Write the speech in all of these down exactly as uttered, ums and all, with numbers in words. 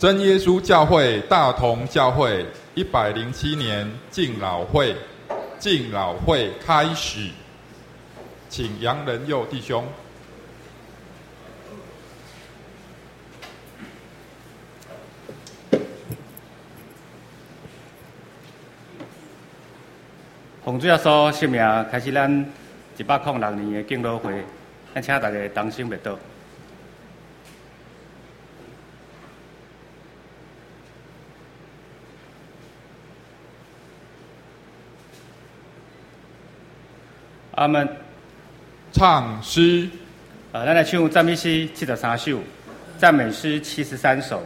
真耶稣教会大同教会一百零七年敬老会，敬老会开始，请杨仁佑弟兄。 奉主耶稣圣名，开始咱一百零六年的敬老会，咱请大家同心默祷。阿门。 唱诗。 呃，咱来唱赞美诗七十三首，赞美诗七十三首。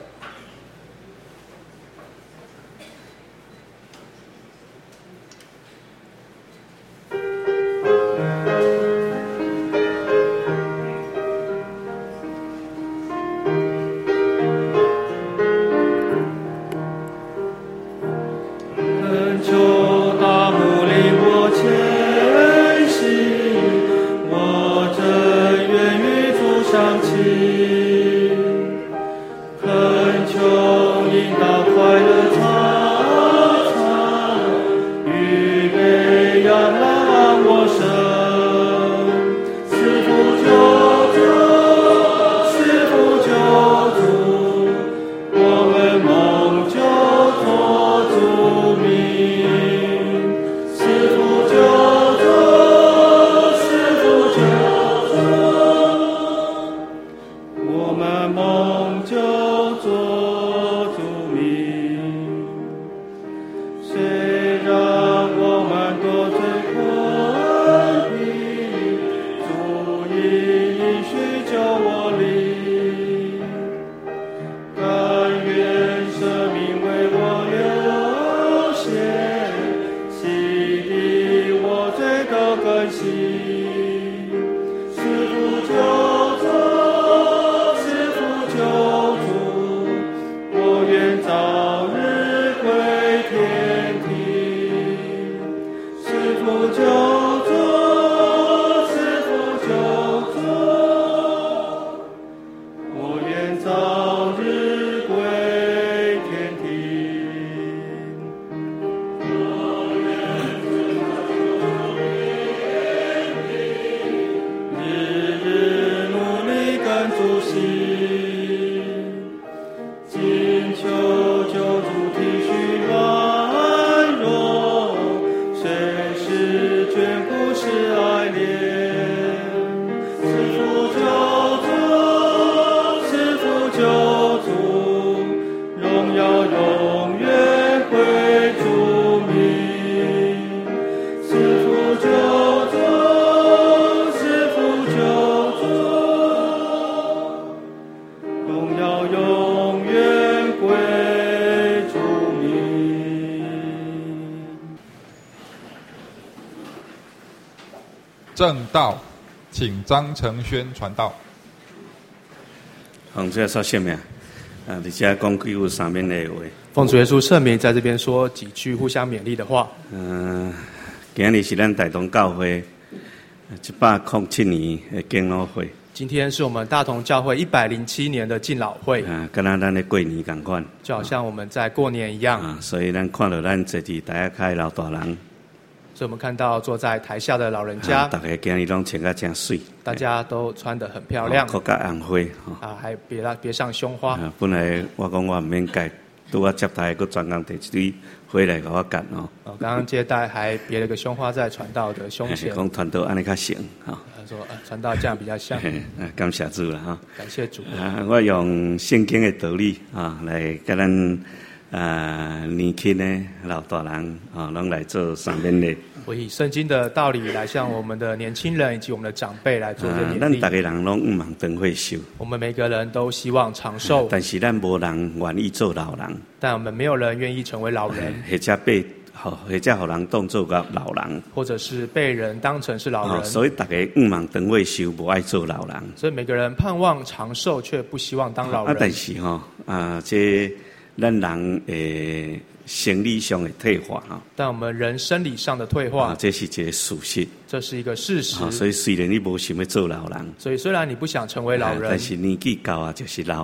正道，请张承轩传道。 奉主耶稣圣名，啊，你现在讲几句三面的话。 奉主耶稣圣名，在这边说几句互相勉励的话。 嗯、呃，今日是咱大同教会一百零七年的敬老会。 今天是我们大同教会一百零七年的敬老会。 啊，跟咱咱的过年同款。 就好像我们在过年一样。 啊，所以咱看到咱坐伫台下老大人。 所以我们看到坐在台下的老人家， 啊、大家今日拢穿得真水， 大家都穿得很漂亮， 扣甲红花， 啊，还别啦别上胸花。 啊、本来我讲我唔免改，拄我接待，佮专工摕一堆花来给我干哦。 哦，刚刚接待还别了个胸花在传道的胸前。 讲传道安尼较像哈。 他说，呃，传道这样比较像。 啊，感谢主了哈。 感谢主。 啊，我用圣经的道理啊来跟咱啊年轻的老大人啊，拢来做上面的。 我以圣经的道理来向我们的年轻人以及我们的长辈来做这勉励。 咱大家人拢唔望长岁寿。 我们每个人都希望长寿， 但是咱无人愿意做老人。 但我们没有人愿意成为老人， 或者被或者互人当做个老人， 或者是被人当成是老人。 哦、所以大家唔望长岁寿，无爱做老人。 所以每个人盼望长寿，却不希望当老人。 啊，但是吼、哦、啊，这咱人诶。生理上的退化啊， 但我们人生理上的退化， 啊、这是一个事实， 这是一个事实。 啊、所以虽然你无想要做老人， 所以虽然你不想成为老人， 啊、但是年纪高啊就是老啊。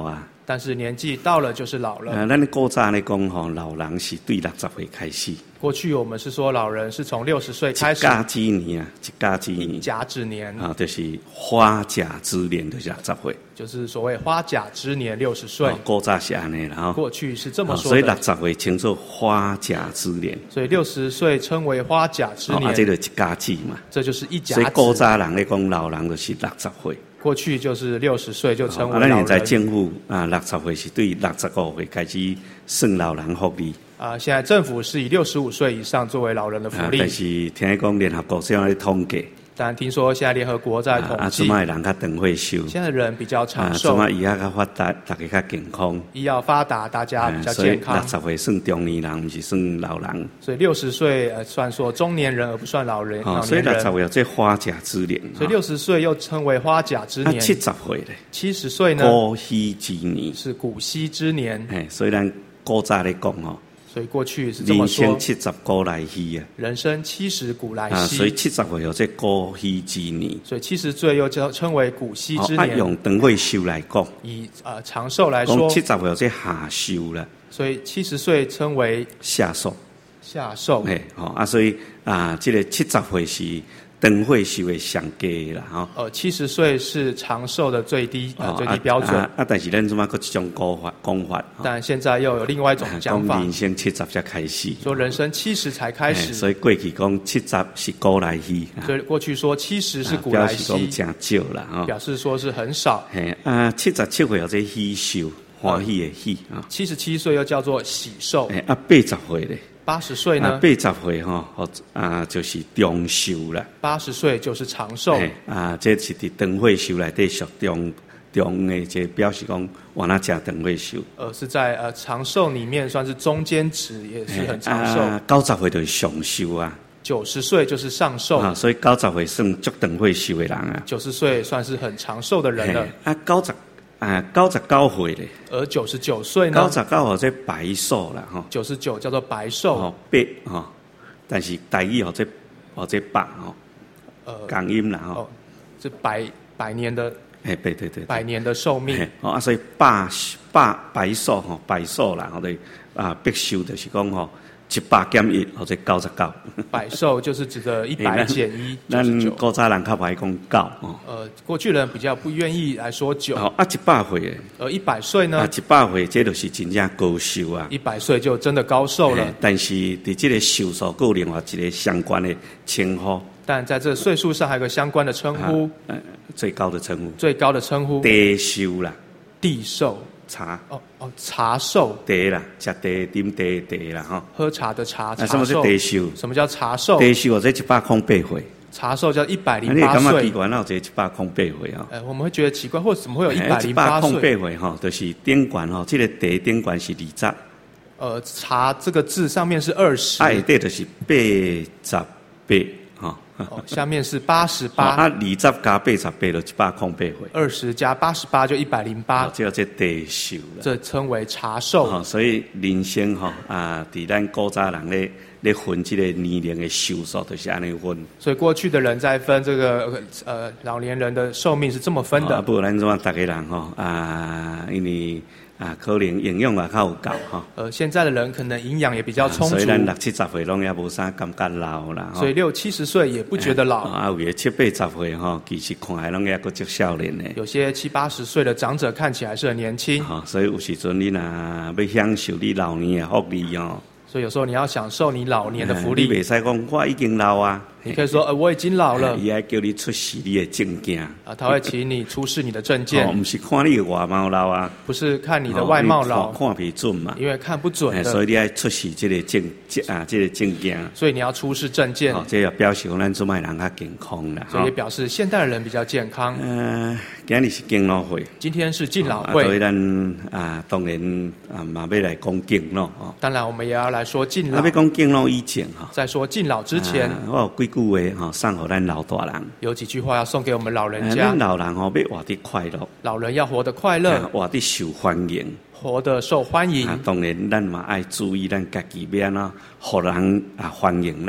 但是年纪到了就是老了。 啊，咱的古早咧讲吼，老人是对六十岁开始。 过去我们是说老人是从六十岁开始。 一甲之年啊，一甲之年。 甲子年啊，就是花甲之年，就是六十岁。 就是所谓花甲之年六十岁。 古早是安尼啦吼。 过去是这么说的。 所以六十岁称作花甲之年。 所以六十岁称为花甲之年。 啊，这就一甲子嘛。 这就是一甲子。 所以古早人咧讲老人就是六十岁。 过去就是六十岁就称为老人。 啊，咱现在政府啊，六十岁是对六十五岁开始算老人福利。 啊，现在政府是以六十五岁以上作为老人的福利。 啊、但是听讲联合国现在在统计。 但听说现在联合国在统计。啊， 怎么人较长寿？ 现在的人比较长寿。 啊，怎么医药较发达，大家较健康。 医药发达，大家比较健康。 六十岁算中年人，不是算老人。 所以六十岁呃算说中年人，而不算老人。 哦，所以六十岁这花甲之年。 所以六十岁又称为花甲之年。 啊，七十岁咧。 七十岁呢？ 古稀之年。 是古稀之年。 哎，所以咱古早咧讲哦。 所以过去是这么说。 人生七十古来稀啊。 人生七十古来稀。 啊，所以七十岁有这古稀之年。 所以七十岁又叫称为古稀之年。 哦，啊，用长岁寿来讲。 以呃长寿来说。 讲七十岁有这下寿啦。 所以七十岁称为下寿。 下寿。 哎，哦啊，所以啊，这个七十岁是长岁寿的上低啦，吼。 呃，七十岁是长寿的最低呃、哦、最低标准。 啊，啊但是咱怎么个一种讲法讲法？ 但现在又有另外一种讲法。 讲人生七十才开始。 说人生七十才开始。 所以过去讲七十是古来稀。 所以过去说七十是古来稀。 表示讲真少啦，吼。 表示说是很少。 嘿啊，七十七岁有这喜寿，欢喜的喜啊。 七十七岁又叫做喜寿。 哎啊，八十岁咧。 八十岁呢？ 八十岁吼，啊，就是长寿啦。 八十岁就是长寿。 啊，这是伫长岁寿内底属中中的，这表示讲往哪食长岁寿。 呃，是在呃长寿里面算是中间值，也是很长寿。 啊，九十岁就是上寿啊。 九十岁就是上寿啊，所以九十岁算足长岁寿的人啊。 九十岁算是很长寿的人了。 啊，九十。啊，九十九岁咧， 而九十九岁呢？ 九十九号这白寿啦，吼。 九十九叫做白寿。 哦，八吼，但是台语吼这哦这百吼，呃，港音啦吼。 哦，这百百年的。 哎，对对对。 百年的寿命。 哦啊，所以百百白寿吼，白寿啦，我哋啊必寿就是讲吼。一百减一或者九十九， 百寿就是指的一百减一， 咱古早人较歹讲九哦。 呃，过去人比较不愿意来说九。 哦啊，一百岁诶。 而一百岁呢？ 啊，一百岁这就是真正高寿啊。 一百岁就真的高寿了。 但是伫这个寿数有另外一个相关的称呼。 但在这岁数上还有个相关的称呼。 呃，最高的称呼。 最高的称呼。 地寿啦。 地寿。 茶哦哦，茶寿茶啦，吃茶啉茶茶啦哈。 喝茶的茶，茶寿。什么是茶寿？ 什么叫茶寿？ 茶寿这一百空八岁。 茶寿叫一百零八岁。 你感觉奇怪，哪有这一百空八岁啊？ 呃，我们会觉得奇怪，或怎么会有一百零八岁？ 一百空八岁哈，就是顶冠哈，这个茶顶冠是二十。 呃，茶这个字上面是二十。 哎，对，就是八十八哈。 哦，下面是八十八。 啊，二十加八十八就一百空八岁。 二十加八十八就一百零八。 这叫这茶寿了。 这称为茶寿。 哦，所以人生哈啊，伫咱古早人咧咧分这个年龄的寿数，就是安尼分。 所以过去的人在分这个呃老年人的寿命是这么分的。 啊，不然怎么大家人哈啊，因为。啊，可能营养也较有够哈。 呃，现在的人可能营养也比较充足。 所以咱六七十岁拢也无啥感觉老啦。 所以六七十岁也不觉得老。 啊，有嘅七八十岁吼，其实看起来拢也个足少年的。 有些七八十岁的长者看起来是很年轻。 啊，所以有时阵你若要享受你老年的福利哦。 所以有时候你要享受你老年的福利。 你袂使讲我已经老啊。 你可以说，呃，我已经老了。 伊还叫你出示你的证件。 啊，他会请你出示你的证件。 哦，不是看你的外貌老啊。 不是看你的外貌老。 看看不准嘛。 因为看不准的。 所以你要出示这个证啊，这个证件。 所以你要出示证件。 哦，这也表示咱做卖人较健康啦。 所以也表示现代的人比较健康。 呃，今日是敬老会。 今天是敬老会。 所以咱啊，当然啊，嘛要来讲敬老哦。 当然，我们也要来说敬老。 啊，要讲敬老以前哈。 在说敬老之前， 我有几句话哈，送给咱老大人。 有几句话要送给我们老人家。 咱老人吼要活得快乐。 老人要活得快乐， 活得受欢迎。 活得受欢迎。 啊，当然咱嘛爱注意咱家己要安怎，互人啊欢迎咱。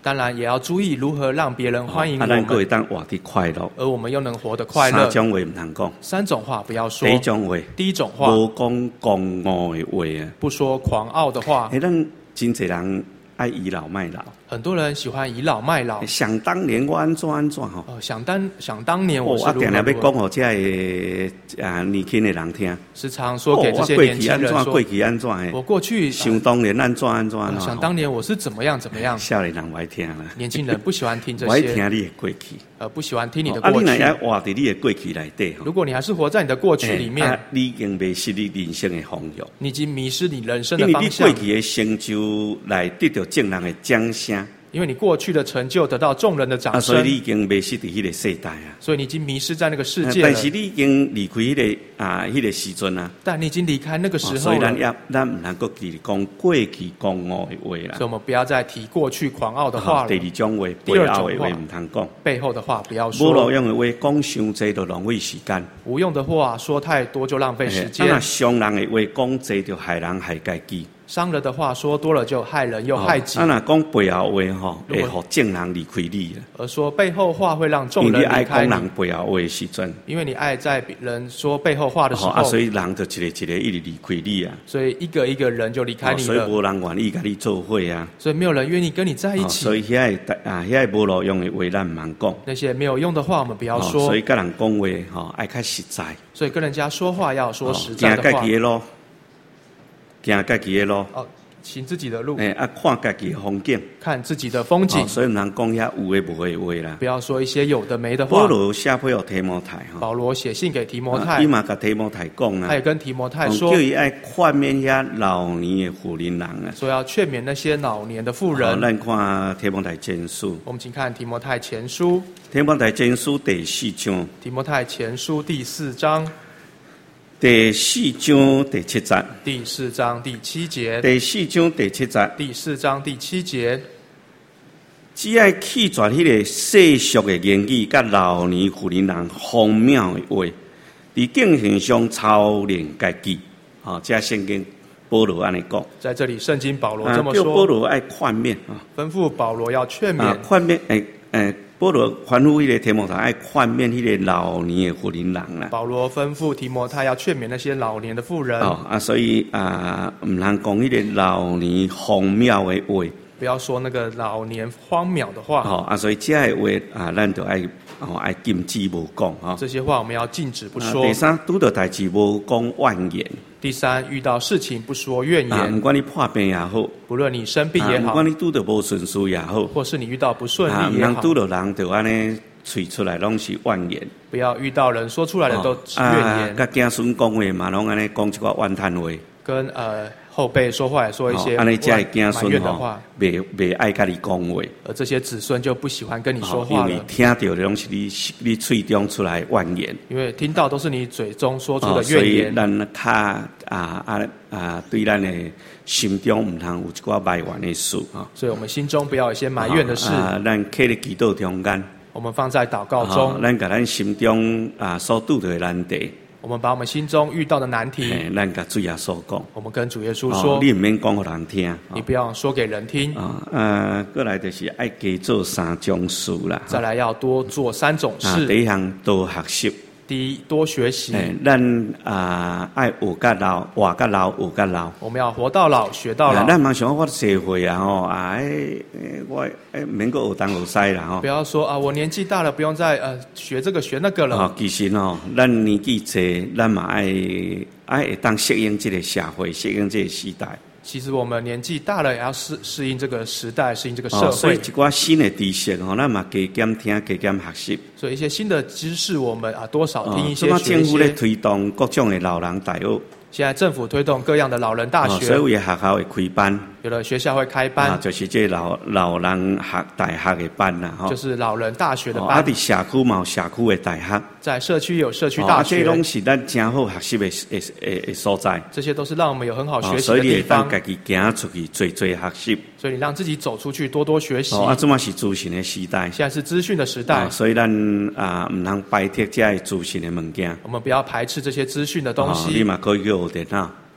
当然也要注意如何让别人欢迎啊， 我咱各会们， 当活得快乐。 而我们又能活得快乐三。种话唔通讲， 三种话不要说第。一种话， 第一种话， 无讲狂傲的话啊。 不说狂傲的话。 诶，咱真侪人爱倚老卖老。 很多人喜欢倚老卖老。 想当年我安怎安怎吼。 哦，想当想当年我哦，我是如何定定要讲如何， 互这个啊年轻的人听。 时常说给这些哦我过年轻人去安怎，过说， 去安怎诶。 我过去想当年安怎安怎安怎。 呃想当年我是怎么样怎么样。 少年人不爱听啦。 年轻人不喜欢听这我爱些， 听你的过去。 呃，不喜欢听你的啊， 过去。 你若要活伫你的过去内底吼。 如果你还是活在你的过去里面， 啊，你已经迷失你人生的方向。 你已经迷失你人生因为你的方向过，去的成就来得到众人的掌声， 因为你过去的成就得到众人的掌啊，所以声， 你已经迷失伫迄个世代啊。 所以你已经迷失在那个世界了。 但是你已经离开迄、个啊，迄、个时阵啊。 但你已经离开那个时候哦所以咱了， 也咱唔能够继续讲过去狂傲的话啦。 所以我们不要再提过去狂傲的话哦第了， 二种话， 第背后的话二种话唔通讲。 背后的话不要无说， 路用的话讲伤济就浪费时间。 无用的话说太多就浪费时啊， 间， 伤人的话讲济就害人害家己。 伤人的话说多了就害人又害己啊，，若讲背后话吼， 如果会互众人离开你啊。 而说背后话会让众因为你爱人离开你， 讲人背后话的时阵。 因为你爱在人说背后话的时哦啊， 候所，以人就一个一个一直离开你啊。 所以一个一个人就离开哦所以你了， 无人愿意甲你做伙啊。 所以没有人愿意跟你在一哦所起。 以遐个啊，遐个无路用的话，咱唔通讲。 那些没有用的话，我们不要哦说所以。甲人讲话吼，爱较实在。 所以跟人家说话要说实哦在的话行家己。的路，行家己的路， 哦，行自己的路， 诶啊，看家己的风景。 看自己的风景哦，，所以唔通讲遐有诶无诶话啦不。要说一些有的没的保话。 罗写配互提摩太吼， 保罗写信给提摩啊太伊，嘛甲提摩太讲啊他也，跟提摩太哦说叫，伊爱劝勉遐老年诶妇人人啊。 说要劝勉那些老年的妇好， 人。 咱看提摩太前书， 我们请看提摩太前书， 提摩太前书第四章， 提摩太前书第四章， 第四章第七节， 第四章第七节， 第四章第七节。 第四章第七节， 只爱弃绝迄个世俗的言语，甲老年妇人人荒谬的话，伫敬虔上操练家己。哦，这圣经保罗安尼讲， 在这里圣经保罗啊这么叫保说， 罗爱劝勉啊， 吩咐保罗要劝啊勉， 劝勉诶诶，保罗吩咐迄个提摩太爱劝勉迄个老年的妇人人啦。 保罗吩咐提摩太要劝勉那些老年的妇人， 哦啊，所以啊，毋通讲迄个老年荒谬的话。 不要说那个老年荒谬的话。 哦啊，所以这个话啊，咱就爱哦爱禁止无讲哈。 这些话我们要禁止不啊说。 第三，拄到代志无讲怨言。 第三，遇到事情不说怨啊，毋言， 管你破病也好， 不论你生病也好啊毋管，你拄到无顺遂也好， 或是你遇到不顺啊， 利也好， 毋通拄到人就安尼喙出来拢是怨言。 不要遇到人说出来的都是怨啊， 言， 甲子孙讲话嘛，拢安尼讲一寡怨叹话。 跟呃后辈说话也说一些哦安尼才会子埋孙吼怨的话，， 袂袂爱甲你讲话。 而这些子孙就不喜欢跟你说哦因为话了， 听到的拢是你你喙中出来的怨言。 因为听到都是你嘴中说出哦， 的所以怨言， 咱较啊啊啊，对咱的心中毋通有一寡埋怨的事啊。 所以我们心中不要有一些埋怨的事， 啊，咱刻咧祈祷中间， 我们放在祷告哦中， 咱甲咱心中啊所拄到的难题， 我们把我们心中遇到的难题， 嘿，咱甲主耶稣讲， 我们跟主耶稣哦说， 你毋免讲互人听。 你不要说给人听， 啊，呃，过来就是爱加做三种事啦。 再来要多做三种啊， 事。 第一项多学习， 第一，多学习， 诶，咱啊爱学甲老，活甲老，学甲老。 我们要活到老，学到老。 啊咱嘛想我社会啊吼，啊诶，诶我诶免个学东学西啦吼不。要说啊，我年纪大了，不用再呃学这个学那个了。 哦，其实吼，咱年纪济，咱嘛爱爱会当适应这个社会，适应这个时代。 其实我们年纪大了，也要适适应这个时代，适应这个社哦，所以会。 一寡新的知识吼，咱嘛加减听，加减学习。 所以一些新的知识，我们啊多少听一些哦， 学一政府咧些。 推动各种的老人大学， 现在政府推动各样的老人大哦， 学， 所有的学校会开班， 有的学校会开啊， 班， 就是这老老人学大学的班啦，吼。 就是老人大学的哦啊， 班。 伫社区嘛有社区的大学， 在社区有社区哦啊，这大学， 拢是咱真好学习的的的的所在。 这些都是让我们有很好哦学习所以你的地方。 会当家己行出去，做做学习。 所以你让自己走出去，多多学习。 哦，啊，这嘛是资讯的时代。 现在是资讯的时代哦，所以咱啊，毋通排斥这些资讯的物件。 我们不要排斥这些资讯的东哦，你西。 嘛可以去学电脑。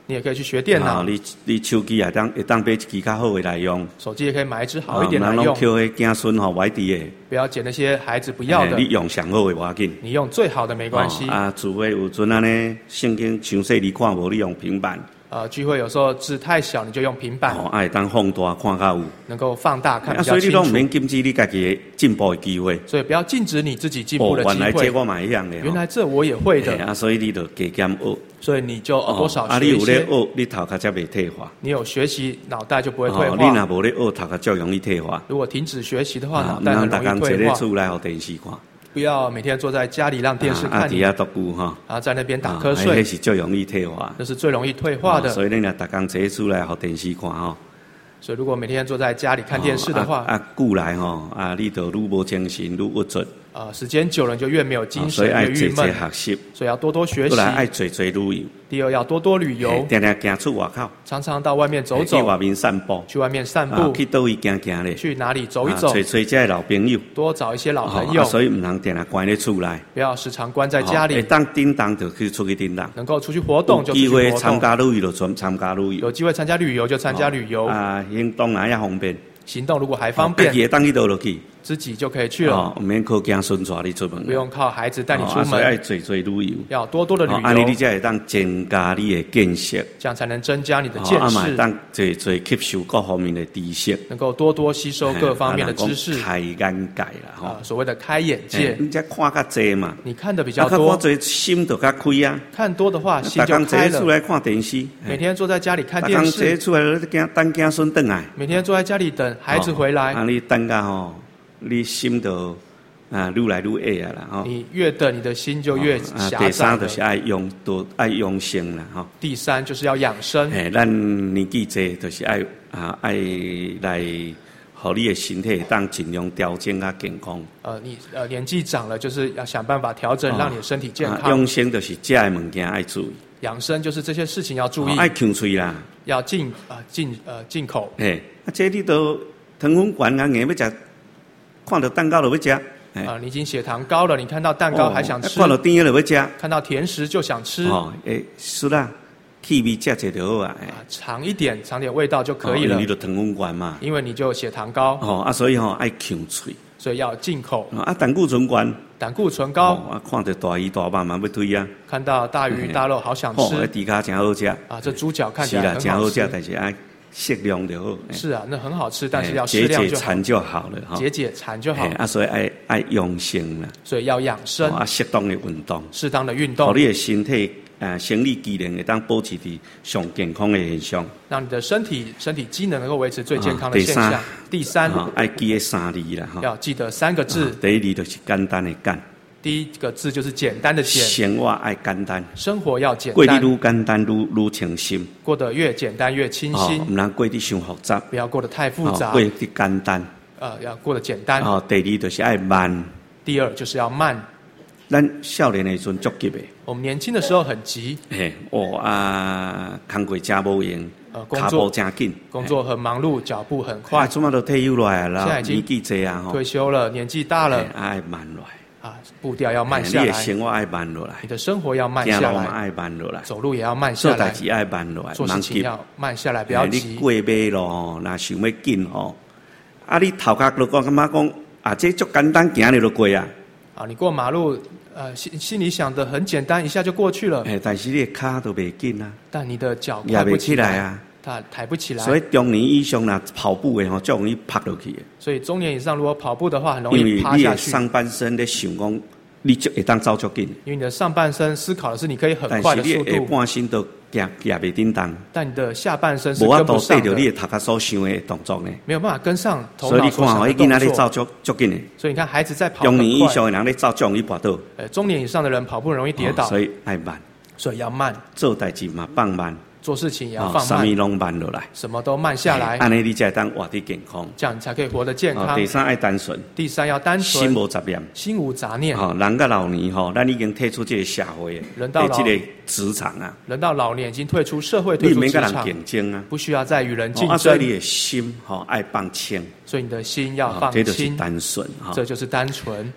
你也可以去学电脑。 哦、你你手机也当会当买一支较好的来用。 手机也可以买一支好一点来用。 人拢捡迄囝孙吼歪滴的。 不要捡那些孩子不要的。 你用上好的无要紧。 你用最好的没关系。 哦、啊，除非有阵安尼圣经详细你看无，你用平板。 呃，聚会有时候字太小，你就用平板。 哦，爱当放大看较有。 能够放大看比较清楚。 啊，所以你都唔免禁止你家己进步的机会。 所以不要禁止你自己进步的机会。 哦，原来这我嘛一样的。 原来这我也会的。 啊，所以你就加减学。 所以你就多少学一些。 啊，你有咧学，你头壳才袂退化。 你有学习，脑袋就不会退化。 哦，你若无咧学，头壳就容易退化。 如果停止学习的话，脑袋很容易退化。 唔通逐工坐咧厝内互电视看。 不要每天坐在家里让电视看你， 啊，伫遐读久哈， 啊，在那边打瞌睡， 那是最容易退化， 那是最容易退化的。 所以你若逐工坐出来互电视看吼。 所以如果每天坐在家里看电视的话， 啊，久来吼，啊，你就愈无精神，愈郁卒。 啊，时间久了你就越没有精神， 越郁闷。 学习， 所以要多多学习。 后来爱多多旅游。 第二要多多旅游， 定定行出外口， 常常到外面走走， 去外面散步， 去外面散步， 去倒位行行咧， 去哪里走一走， 找找这些老朋友， 多找一些老朋友。 所以唔能定定关在厝内， 不要时常关在家里。 当叮当就去出去叮当， 能够出去活动就出去活动。有机会参加旅游就参加旅游， 有机会参加旅游就参加旅游。 啊，行动哪样方便？ 行动如果还方便， 自己当去倒落去。 自己就可以去了， 唔免靠囝孙带你出门， 不用靠孩子带你出门。 所以要多多旅游， 要多多的旅游， 安尼你才会当增加你的见识， 这样才能增加你的见识。 啊，当多多吸收各方面的知识， 能够多多吸收各方面的知识， 开眼界啦， 哈，所谓的开眼界。 你才看较济嘛， 你看的比较多， 看心就较开啊。 看多的话，心就开了。 出来看电视， 每天坐在家里看电视， 出来等囝孙回来， 每天坐在家里等孩子回来， 啊，你等下吼。你心就啊愈来愈矮啦吼。 你越等，你的心就越狭窄。 第三就是爱用多爱用心啦吼。 第三就是要养生。 诶，咱年纪济就是爱啊爱来，互你的身体当尽量调整啊健康。 呃，你呃年纪长了，就是要想办法调整，让你的身体健康。 啊、养生就是食的物件爱注意。 养生就是这些事情要注意。 爱呛嘴啦， 要进啊进呃进口。 诶，啊，这你都糖分高啊，硬要食。看到蛋糕就要吃， 啊，你已经血糖高了，你看到蛋糕还想吃； 看到甜的就要吃， 看到甜食就想吃。 哦，诶，是啦，气味吃吃就好啊。 啊，尝一点，尝点味道就可以了。 哦、你就糖分高嘛， 因为你就血糖高。 哦啊，所以吼、哦、爱呛嘴， 所以要进口。 啊，胆固醇高， 胆固醇高。 哦、啊，看到大鱼大肉嘛要推啊。 看到大鱼大肉好想吃。 哦，猪脚真好吃。 啊，这猪脚看起来很好吃。 是啦，真好吃，但是爱。适量就好。 是啊，那很好吃，但是要适量就好。 解解馋就好了哈。 解解馋就好。 啊，所以爱爱养生啦。 所以要养生。 啊，适当的运动。 适当的运动。 让你的身体呃生理机能会当保持伫上健康的现象。 让你的身体身体机能能够维持最健康的现象。第三。第三。 爱记个三字啦哈。 要记得三个字。 第一字就是简单的简。 第一个字就是简单的简， 生活爱简单， 生活要简单， 过得愈简单愈愈清新， 过得越简单越清新， 唔能过得伤复杂， 不要过得太复杂， 过得简单， 呃，要过得简单。 哦，第二就是爱慢， 第二就是要慢。 咱少年的时阵足急的， 我们年轻的时候很急， 嘿，哦啊，工作真无用。 呃，工作真紧， 工作很忙碌，脚步很快。 啊，怎么都退休来了？ 现在已经年纪大啊， 退休了，年纪大了， 爱慢来。 啊，步调要慢下来。 你的生活爱慢落来， 你的生活要慢下来。 爱慢落来， 走路也要慢下来。 做代志爱慢落来， 做事情要慢下来，不要急。 你过马路那想要紧吼，啊，你头壳就讲感觉讲啊，这足简单，行你就过啊。 啊，你过马路，呃，心心里想的很简单，一下就过去了。 哎，但是你的脚都袂紧啊。 但你的脚抬不起来啊。 他抬不起来， 所以中年以上啦，跑步的吼，就容易趴落去。 所以中年以上如果跑步的话，很容易趴下去。 因为你上半身咧想讲，你就会当走足紧。 因为你的上半身思考的是你可以很快的速度， 但是你下半身都行行袂叮当。 但你的下半身是跟不上的。 无法度对着你的头壳所想的动作呢， 没有办法跟上头脑所想的动作。所以你看，迄囡仔咧走足足紧的。 所以你看孩子在跑很快。 中年以上的人咧走，就容易跌倒。 呃，中年以上的人跑步容易跌倒， 所以爱慢， 所以要慢。 做代志嘛放慢。 做事情也要放慢， 什么拢慢落来， 什么都慢下来， 安尼你才当活得健康， 这样你才可以活得健康。 第三爱单纯， 第三要单纯， 心无杂念， 心无杂念。 哦，人到老年吼，咱已经退出这个社会， 人到老这个职场啊， 人到老年已经退出社会，退出职场， 竞争啊， 不需要再与人竞争。 所以你的心吼爱放轻， 所以你的心要放轻， 这就是单纯， 这就是单纯。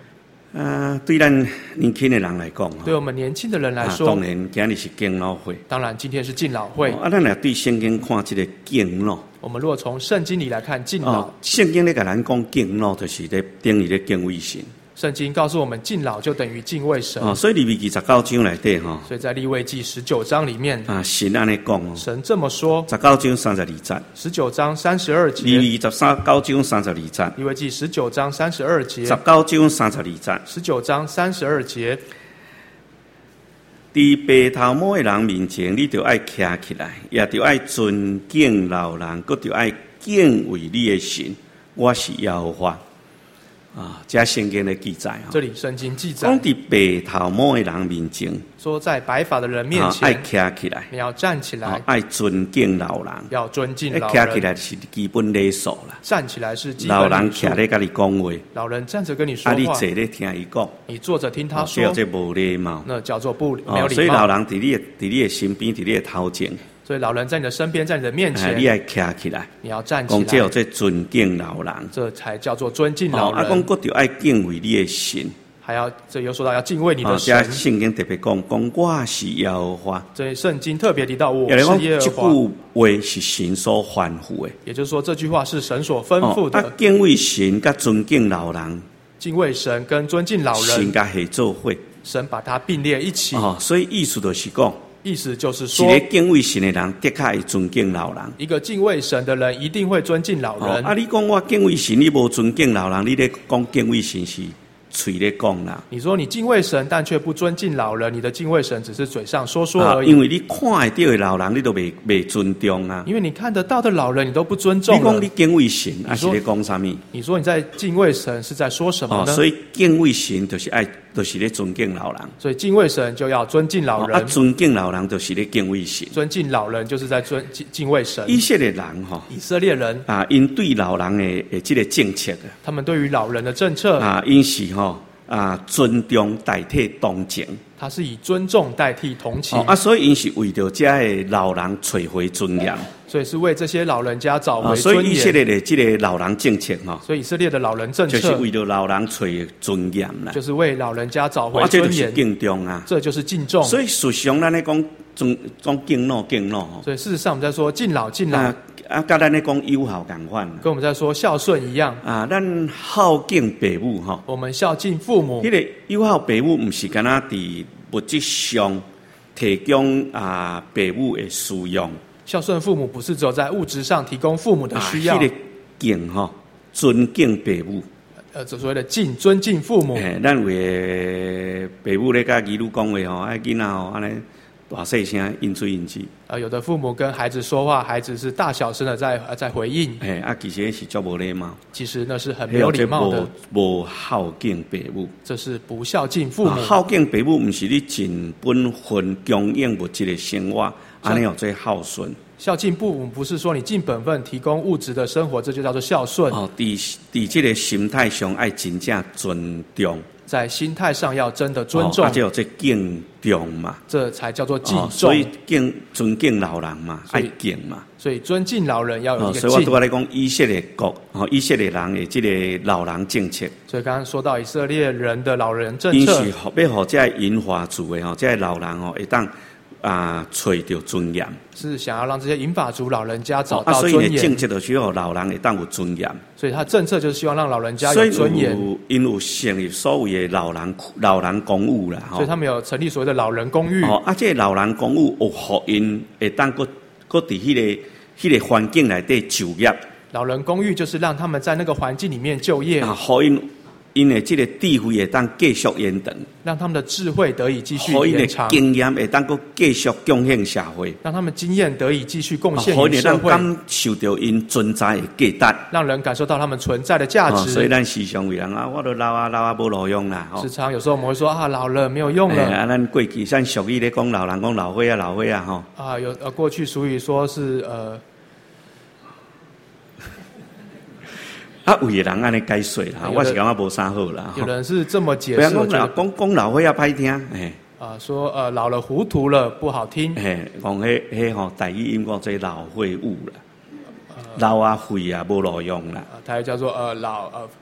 啊，对咱年轻的人来讲， 对我们年轻的人来啊， 说， 当然今日是敬老会。 当然今天是敬老会。 啊，咱若对圣经看这个敬老， 我们如果从圣经里来看敬老， 哦，圣经咧甲咱讲敬老，就是咧等于咧敬畏神。 圣经告诉我们敬老就等于敬畏神。 哦，所以利未记十九章内底吼， 所以在利未记十九章里面， 啊，神安尼讲哦， 神这么说， 十九章三十二节， 十九章三十二节， 利未十三九章三十二节， 利未记十九章三十二节， 十九章三十二节， 十九章三十二节， 伫白头毛的人面前，你就爱徛起来，也就爱尊敬老人，佮就爱敬畏你的神。我是耶和华。啊，这圣经的记载啊， 这里圣经记载， 讲伫白头毛的人面前， 说在白发的人面啊，爱前， 徛起来， 你要站起来啊，，爱尊敬老人。 要尊敬老徛起人。 来是基本礼数啦。 站起来是基本老人礼数徛咧甲你讲话， 老人站着跟你说啊，你话， 坐咧听伊讲， 你坐着听他哦说叫，这无礼貌。 那叫做不没有哦， 礼所以老貌。 人伫你的伫你的身边，伫你的头前， 所以老人在你的身边，在你的面哎，你前， 爱徛起来， 你要站起讲这有来， 这尊敬老人。 这才叫做尊敬哦， 老啊，讲人。 佫着爱敬畏你的神。 还要这又说到要敬畏你哦， 的这神。 圣经特别讲，讲我是耶和华。 这圣经特别提到我也来讲是耶这和华， 句话是神所吩咐的。 也就是说这句话是神所吩咐哦，啊的。， 敬畏神甲尊敬老人， 敬畏神跟尊敬老人， 神甲合做伙。 神把它并列一起， 哦，所以意思就是讲。 意思就是是说， 咧敬畏神的人，的确会尊敬老人。 一个敬畏神的人一定会尊敬老哦， 人。 啊，你讲我敬畏神，你无尊敬老人，你咧讲敬畏神是嘴咧讲啦。 你说你敬畏神，但却不尊敬老人，你的敬畏神只是嘴上说说啊， 而已。 因为你看会到的老人，你都未未尊重啊。 因为你看得到的老人，你都不尊你重了讲你。敬畏神，啊是说咧讲啥物？ 你说你在敬畏神是在说什么哦， 呢？ 所以敬畏神就是爱，就是咧尊敬老人。 所以敬畏神就要尊敬老哦啊， 人， 尊敬老人就是咧敬畏神。 尊敬老人就是在尊敬敬畏神。 以色列人吼以色列人啊，因对老人的的这个政策啊， 他们对于老人的政策， 啊，因是吼啊尊重代替同情。 他是以尊重代替同情哦，啊，所以因是为着这的老人找回尊严。 所以是为这些老人家找啊， 回尊所以以色严。 列的这个老人政策吼， 所以以色列的老人政就是策为了老人找尊严啦。 就是为老人家找回啊，这就是尊严， 敬重啊。 这就是敬重。 所以事实上，咱咧讲尊讲敬老敬老吼， 所以事实上我们在说敬老敬老， 啊啊，甲咱咧讲友好共款啦。 跟我们在说孝顺一样。 啊，咱孝敬父母吼， 我们孝敬父母迄，个友好父母，毋是干那伫物质上提供啊父母的需要。 孝顺父母不是只有在物质上提供父母的需要， 啊，迄、个敬吼，尊敬父母。 呃，所谓的敬尊敬父母。 诶，咱有诶父母咧甲儿女讲话吼，爱囡仔吼，安尼大细声应嘴应舌。 呃，有的父母跟孩子说话，孩子是大小声的在呃在回应， 诶，啊，其实是足无礼貌， 其实那是很没有礼貌的， 无无孝敬父母。 这是不孝敬父母。 啊孝敬父母，毋是你尽本分供应物质的生活，安尼有做孝顺。 孝敬父母不是说你尽本分提供物质的生活，这就叫做孝顺。 哦，伫伫即个心态上爱真正尊重， 在心态上要真的尊哦、 重， 啊，这有这敬重嘛。 这才叫做敬哦， 重。 所以敬尊敬老人嘛， 所以爱敬嘛。 所以尊敬老人要有哦， 一个所以我敬。 拄仔咧讲以色列国，哦，以色列人的即个老人政策， 所以刚刚说到以色列人的老人政因策是，要互这银华族的吼，这老人吼会当啊找到尊严。 是想要让这些银发族老人家找啊， 到所以呢， 尊严， 政策就需要老人会当有尊严。 所以他政策就是希望让老人家所以有尊严， 有因有成立所谓的老人老人公寓啦，吼。 所以他们有成立所谓的老人公寓。 哦，啊，这个老人公寓有互因会当搁搁伫迄个迄个环境内底就业， 老人公寓就是让他们在那个环境里面就业， 啊，互因因的即个智慧会当继续延长， 让他们的智慧得以继续互因的延长， 经验会当搁继续贡献社会， 让他们经验得以继续贡献互因会于社会， 当感受到因存在的价值。 让人感受到他们存在的价哦， 值。 所以咱时常为人啊，我都老啊老啊无路用啦，吼时。常有时候我们会说啊，老了没有用了。 哎啊，咱过去咱俗语咧讲老人讲老岁啊老岁啊，吼。 啊，有呃，过去俗语说是呃， 啊，有的人安尼解说啦， 有的我是感觉无啥好啦。 有人是这么解释， 不要讲我觉得老讲讲老岁啊歹听，哎啊，说呃老了糊涂了不好听， 哎，讲迄迄吼台语音讲做老废物啦，老啊废啊无路用啦。 啊，它还叫做呃老呃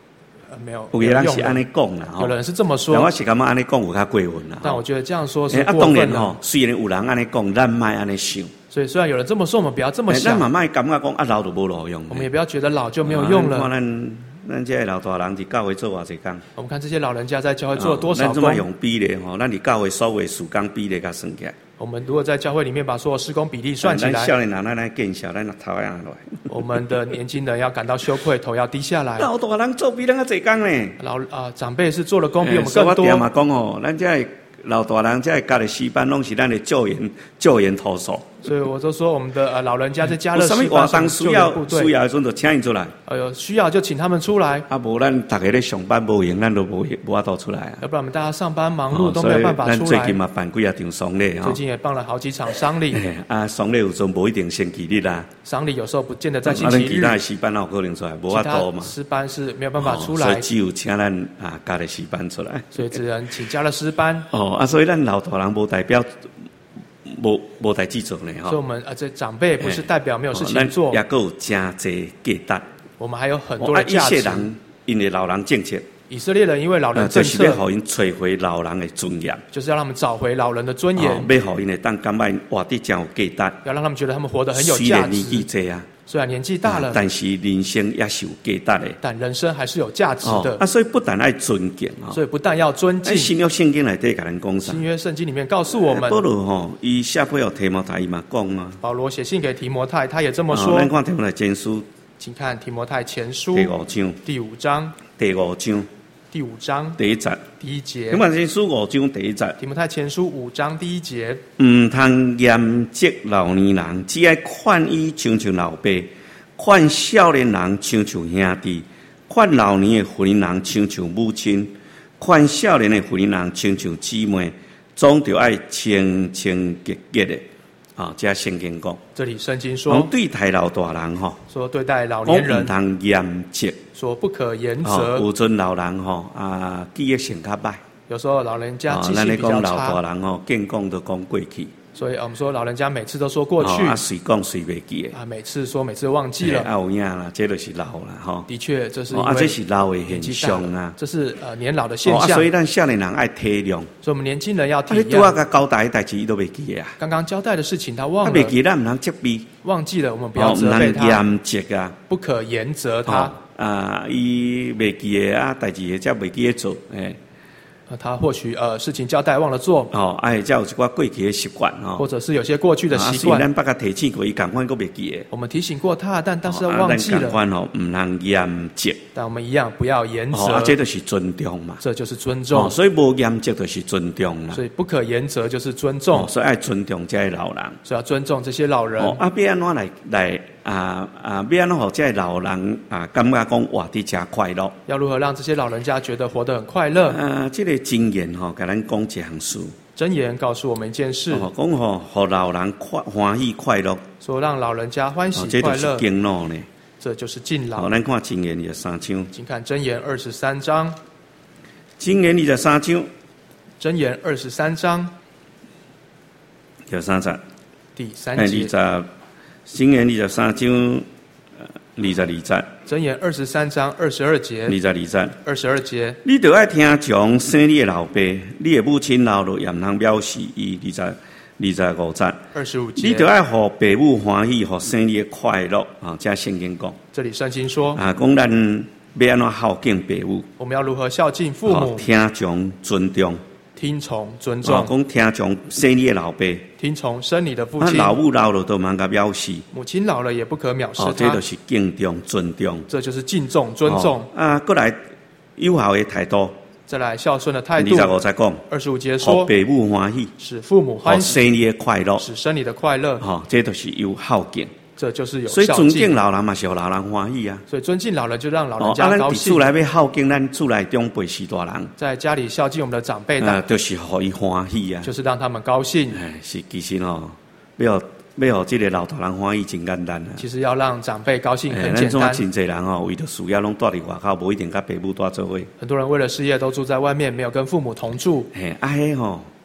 呃没有有的人是没有用安尼讲啦， 有人是这么说但我是感觉安尼讲有较过分啦。 但我觉得这样说欸啊， 是过分的。 当然吼，虽然有人安尼讲，咱莫安尼想。 所以虽然有人这么说，我们不要这么欸想， 咱嘛莫感觉讲啊老就无路用。 我们也不要觉得老就没有用了。 啊看咱咱这老大人伫教会做偌济工， 我们看这些老人家在教会做了多少咱怎么工？ 用比例吼？咱伫教会所有事工比例甲算起来。 我们如果在教会里面把所有施工比例算起咱少来， 年人咱来见笑，咱头要下来。 我们的年轻人要感到羞愧，头要低下来。 老大人做比咱较济工呢。 老啊、长辈是做的工比我们所以更多。 我定嘛讲吼，咱这老大人这家的诗班，拢是咱的救援救援投手。 所以我就说，我们的呃老人家在加有勒诗班啥物活动是救需要援部队， 需要的时阵，就请伊出来。 呃有需要就请他们出来， 啊，无咱大家咧上班无闲，咱都无无法度出来啊。 要不然我们大家上班忙碌哦都没有办法出所以咱最近来。 嘛办几啊场丧礼吼。 最近也办了好几场丧礼， 嘿啊，丧礼有阵无一定星期日啊。 丧礼有时候不见得在星啊， 期日咱其他，的诗班哪有可能出来？无其他法度嘛。 诗班是没有办法出哦所来以，只有请咱啊家的诗班出来。 所以只能请加勒诗班。 哦啊，所以咱老大人无代表无无代志做呢吼。 所以我们呃这长辈不是代表没有事哦咱情做， 也够有真济价值。 我们还有很哦啊，以多的价值。 色列人因为老人政策， 以色列人因为老呃， 人政就是要策， 互因找回老人的尊严， 就是要让他们找回老人的尊严， 哦要互因会当感觉活得真有价值。 要让他们觉得他们活得很有虽价然年纪值。 济啊， 虽然年纪大了， 但是人生也是有价值的。 但人生还是有价值的。 哦啊，所以不但爱尊敬啊， 所以不但要尊在敬， 新约圣经内底甲咱讲啥？ 新约圣经里面告诉我们， 保罗吼，伊写配互提摩太伊嘛讲啊， 保罗写信给提摩太，他也这么哦说咱。看提摩太前书请看提摩太前书第五章， 第五章第五章第五章第一节。 第一节提。摩太前书五章第一节。 提摩太前书五章第一节， 毋通严责老年人，只爱劝伊亲像老爸，劝少年人亲像兄弟，劝老年的妇人人亲像母亲，劝少年的妇人人亲像姊妹，总着爱清清洁洁的。啊，这圣经讲， 这里圣经讲说对待老大人吼， 说对待老讲毋年人通严责。 说不可严哦， 责， 有阵老人吼啊，记忆性较歹。 有时候老人家哦记性比较咱咧讲老差， 大人吼，见讲都讲过去， 所以呃我们说老人家每次都说过去哦啊，随讲随袂记的。 啊，每次说每次忘记了。 啊有影啦，这就是老啦吼。 的确，这是因哦啊，这为是老的现年纪大了象啊。 这是呃年老的现哦啊， 象。 所以咱少年人爱体谅。 所以我们年轻人要啊， 体你拄啊谅。 甲交代的代志，伊都袂记的啊。 刚刚交代的事情他啊， 忘了， 袂记咱毋通责备， 忘记了，我们不哦， 要毋通责备他， 严责啊。 不可严责他哦。啊，伊袂记的啊，代志则袂记的做，诶。 呃他或许呃事情交代忘了做， 哦，啊，则有一寡过去的习惯哦。 或者是有些过去的啊， 习惯， 虽然咱捌甲提醒过，伊共款佫袂记的。 我们提醒过他，但当时哦啊忘记了。 咱共款吼，毋通严责。 但我们一样不要严哦，啊， 责， 这就是尊重嘛。 这就是尊哦， 重。 所以无严责就是尊重啦。 所以不可严责就是尊哦， 重， 所以爱尊重这些老人。 所以要尊重这些老人哦，。啊，要安怎来来啊啊，要安怎互这些老人啊，感觉讲活得真快乐？ 要如何让这些老人家觉得活得很快乐？ 啊，这个经验吼，甲咱讲一项事。 箴言告诉我们一件事， 哦，讲吼，互老人快欢喜快乐， 说让老人家欢哦， 喜这就是快乐， 敬老呢。 这就是敬好， 老。 咱看经言二十三章， 请看箴言二十三章， 经言二十三章， 箴言二十三章二三节， 第三哎，二节， 十，经言二十三章，呃二十二节， 箴言二十三章二十二节二，十二节。 二十二节， 你着爱听从生你的老爸，你的母亲老了也毋通藐视伊。二十二十五节， 二十五你着节。 爱互父母欢喜，互生你的快乐。啊，这圣经讲这里圣经说， 啊，讲咱要安怎孝敬父母， 我们要如何孝敬父哦母， 听从尊重， 听从尊哦， 重， 讲听从生你的老爸， 听从生你的父啊， 亲。 老母老了都毋通甲藐视。 母亲老了也不可藐视哦，这他就，是敬重尊重， 这就是敬重尊重哦。啊，过来有效的态度。 再来孝顺的态二度。 十五再讲， 二十五节互说， 父母欢喜， 使父母互欢喜， 生你的快乐。 使生你的快乐， 吼、这就是有孝敬， 这就是有所以尊孝敬敬。老人嘛是互老人欢喜啊。 所以尊敬老人，就让老人啊， 家咱高兴伫厝。内要孝敬咱厝内长辈是大人， 在家里孝敬我们的长辈啊， 的， 就是互伊欢喜啊。 就是让他们高兴。 哎，是其实吼，要要互这个老大人欢喜真简单啊。 其实要让长辈高兴哎， 很简单。 咱怎啊真侪人吼，为着事业拢住伫外口，无一定甲父母住做伙。 很多人为了事业都住在外面，没有跟父母同住。 嘿，啊，迄吼，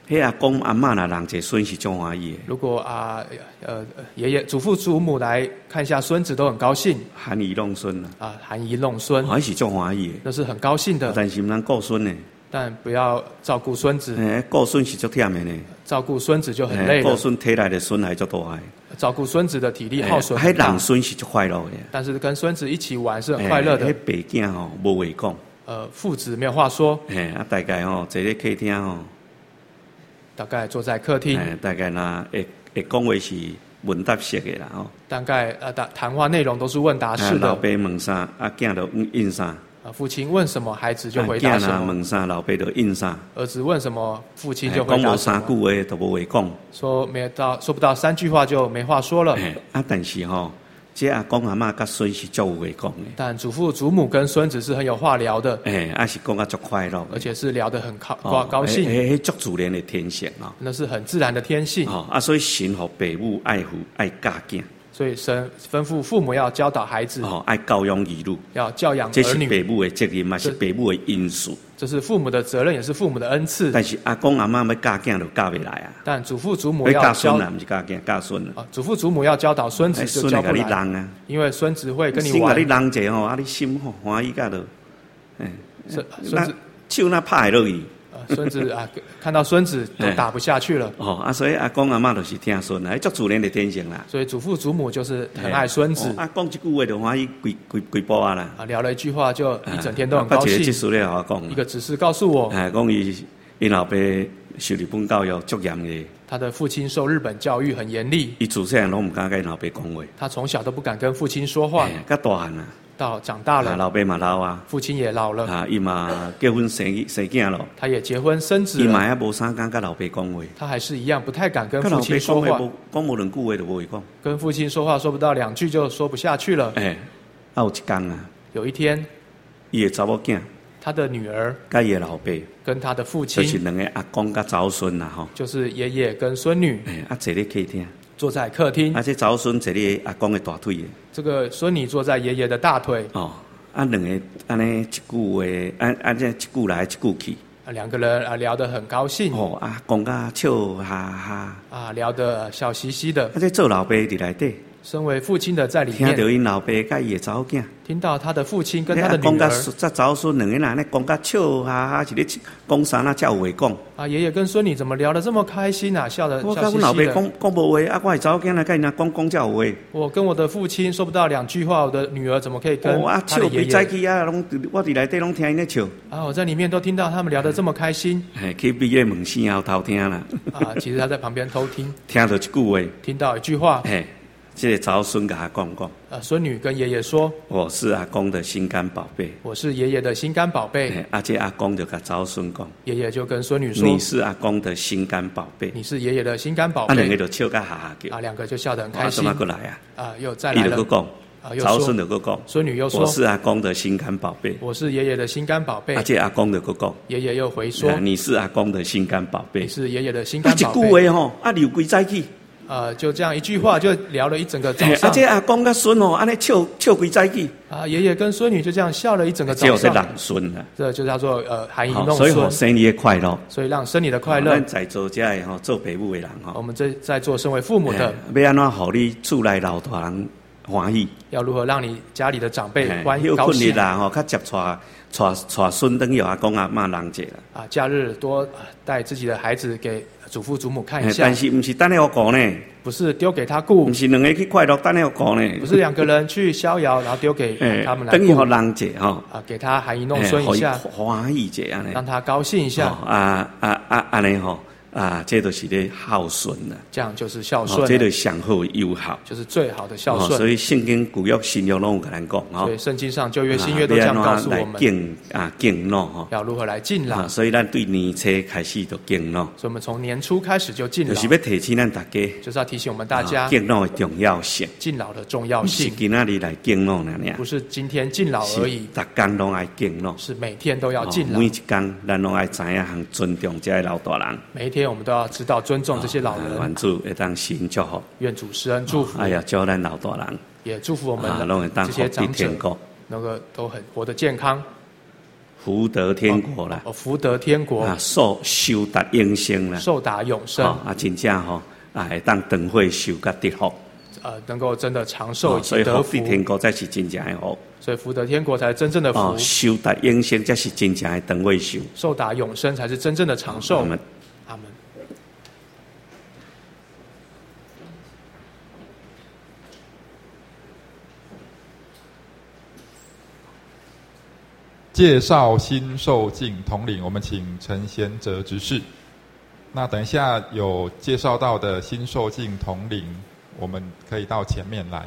迄阿公阿嬷若人一孙是足欢喜的。 如果啊呃爷爷祖父祖母来看一下孙子，都很高兴含饴弄孙啦， 啊，含饴弄孙， 还是足欢喜的。 那是很高兴的。 但是毋通顾孙呢， 但不要照顾孙子， 诶，顾孙是足忝的呢。 照顾孙子就很累了。 顾孙体内的孙还足大的。 照顾孙子的体力耗损很大。 迄人孙是足快乐的。 但是跟孙子一起玩是很快乐的。 迄爸囝吼无话讲。 呃，父子没有话说。 嘿，啊，大概吼坐咧客厅吼。 大概坐在客厅， 大概呢，会会讲话是问答式的啦吼。大概呃，谈谈话内容都是问答式的。 老爸问啥，啊囝就应啥。 啊，父亲问什么，孩子就回答什么。 囝问啥，老爸就应啥。 儿子问什么，父亲就回答什么。 讲无三句话都无话讲。 说没到，说不到三句话就没话说了。 啊，但是吼。这阿公阿嬷甲孙是足有话讲的， 但祖父祖母跟孙子是很有话聊的。 哎，啊是讲啊足快乐， 而且是聊得很高高高兴。 哎，足自然的天性啊， 那是很自然的天性。 哦，啊，所以神互父母爱护爱教囝， 所以神吩咐父母要教导孩子， 哦，爱教养儿女， 要教养儿女。 这是父母的责任，嘛是父母的因素。 这是父母的责任，也是父母的恩赐。 但是阿公阿嬷要教囝，就教不来啊。 但祖父祖母要教孙啊，不是教囝，教孙啊。 祖父祖母要教导孙子，就教不来。 孙啊， 因为孙子会跟你玩。 先甲你人者吼，啊，你心吼欢喜甲到， 哎，孙子手那拍落去。 孙子啊，看到孙子都打不下去了。 哦啊，所以阿公阿嬷就是听孙啦，足自然的天性啦。 所以祖父祖母就是很爱孙子。 啊，讲一句话就欢喜规规规波啊啦。 啊，聊了一句话就一整天都很高兴。 一个指示咧，我讲。 一个指示告诉我。 哎，讲伊伊老爸受日本教育足严的。 他的父亲受日本教育很严厉。 伊自细拢唔敢跟老爸讲话。 他从小都不敢跟父亲说话。 甲大汉啊。 到长大了， 老爸嘛老啊， 父亲也老了啊，伊嘛结婚生生囝了， 他也结婚生子了， 伊嘛也无啥敢跟老爸讲话， 他还是一样不太敢跟父亲说话， 讲无两句话就无会讲， 跟父亲说话说不到两句就说不下去了。 哎，啊有一天啊， 有一天， 伊的查某囝， 他的女儿， 甲伊的老爸， 跟他的父亲， 就是两个阿公甲查某孙啦吼， 就是爷爷跟孙女， 哎，啊坐咧客厅。 坐在客厅， 啊，这查某孙坐咧阿公的大腿的， 这个孙女坐在爷爷的大腿。 哦，啊，两个安尼一句话，安安这一句来一句去。 啊，两个人啊聊得很高兴。 哦，啊，讲甲笑哈哈。 啊，聊得笑嘻嘻的。 啊，这做老爸伫内底。 身为父亲的在里面， 听到因老爸甲伊的查某囝， 听到他的父亲跟他的女儿， 讲甲这查某孙两个人安尼讲甲笑哈哈，是咧讲啥那才有话讲。 啊，爷爷跟孙女怎么聊得这么开心啊？笑得笑嘻嘻的。 我甲阮老爸讲讲无话，啊，我的查某囝来甲因讲讲才有话。 我跟我的父亲说不到两句话，我的女儿怎么可以跟哦啊他的爷爷？ 笑规早起啊，拢我伫内底拢听因咧笑。 啊，我在里面都听到他们聊得这么开心。 哎，去闭咧门先后偷听啦。 啊，其实他在旁边偷听。 听到一句话。 听到一句话。 哎。这个查某孙甲他讲讲， 呃，孙女跟爷爷说：“ 我是阿公的心肝宝贝。” 我是爷爷的心肝宝贝。 啊，这阿公就甲查某孙讲， 爷爷就跟孙女说：“ 你是阿公的心肝宝贝。” 你是爷爷的心肝宝贝。 啊，两个就笑甲哈哈叫。 啊，两个就笑得很开心。 怎么过来啊？ 啊，又再来了。 伊就讲， 啊，又查某孙就搁讲， 孙女又说：“ 我是阿公的心肝宝贝。” 我是爷爷的心肝宝贝。 啊，这阿公就搁讲， 爷爷又回说：“ 你是阿公的心肝宝贝。” 你是爷爷的心肝宝贝。 啊，一句话吼，啊，流规早起。 呃，就这样一句话就聊了一整个早上。 啊，这阿公甲孙哦，安尼笑笑规早起。 啊，爷爷跟孙女就这样笑了一整个早上。 这就是人孙啦。 这就叫做呃含饴弄孙。 所以吼，生你的快乐。 所以让生你的快乐。 咱在座这的吼，做父母的人吼。 我们这在座身为父母的， 要安怎互你厝内老大人欢喜？ 要如何让你家里的长辈欢喜高兴？ 啦吼，较接带带带孙等于阿公阿嬷人者啦。 啊，假日多带自己的孩子给祖父祖母看一下。 但是不是等下我顾呢？ 不是丢给他顾。 不是两个去快乐，等下我顾呢？ 不是两个人去逍遥，然后丢给他们来顾。 等于互人者吼。 啊，给他含饴弄孙一下， 欢喜者安尼， 让他高兴一下。 啊啊啊安尼吼。啊，这都是咧孝顺啦， 这样就是孝顺， 哦，这就上好友好， 就是最好的孝顺。 哦，所以圣经旧约新约拢有跟咱讲， 所以圣经上旧约新约都这样告诉我们， 敬啊敬老哈， 要如何来敬老。 所以咱对年初开始就敬老， 所以我们从年初开始就敬老， 就是要提醒咱大家， 就是要提醒我们大家敬老的重要性， 敬老的重要性， 不是今仔日来敬老呢， 不是今天敬老而已， 逐天拢爱敬老， 是每天都要敬老， 每一天咱拢爱知影和尊重这些老大人， 每一天我们都要知道。尊重这些老人， 愿主会当行祝福， 愿主施恩祝福。 哎呀，教咱老大人， 也祝福我们这些长者， 能够都很活得健康。 福德天国啦， 哦，福德天国啊，受修达永生啦， 受达永生， 啊，真正吼，啊，会当长会受甲得福， 呃，能够真的长寿以所以及得福， 福德天国才是真正的福， 所以福德天国才是真正的福， 哦，修达永生才是真正的长会寿， 受达永生才是真正的长寿。 阿们， 阿门。 介绍新受敬统领，我们请陈贤哲执事。那等一下有介绍到的新受敬统领，我们可以到前面来。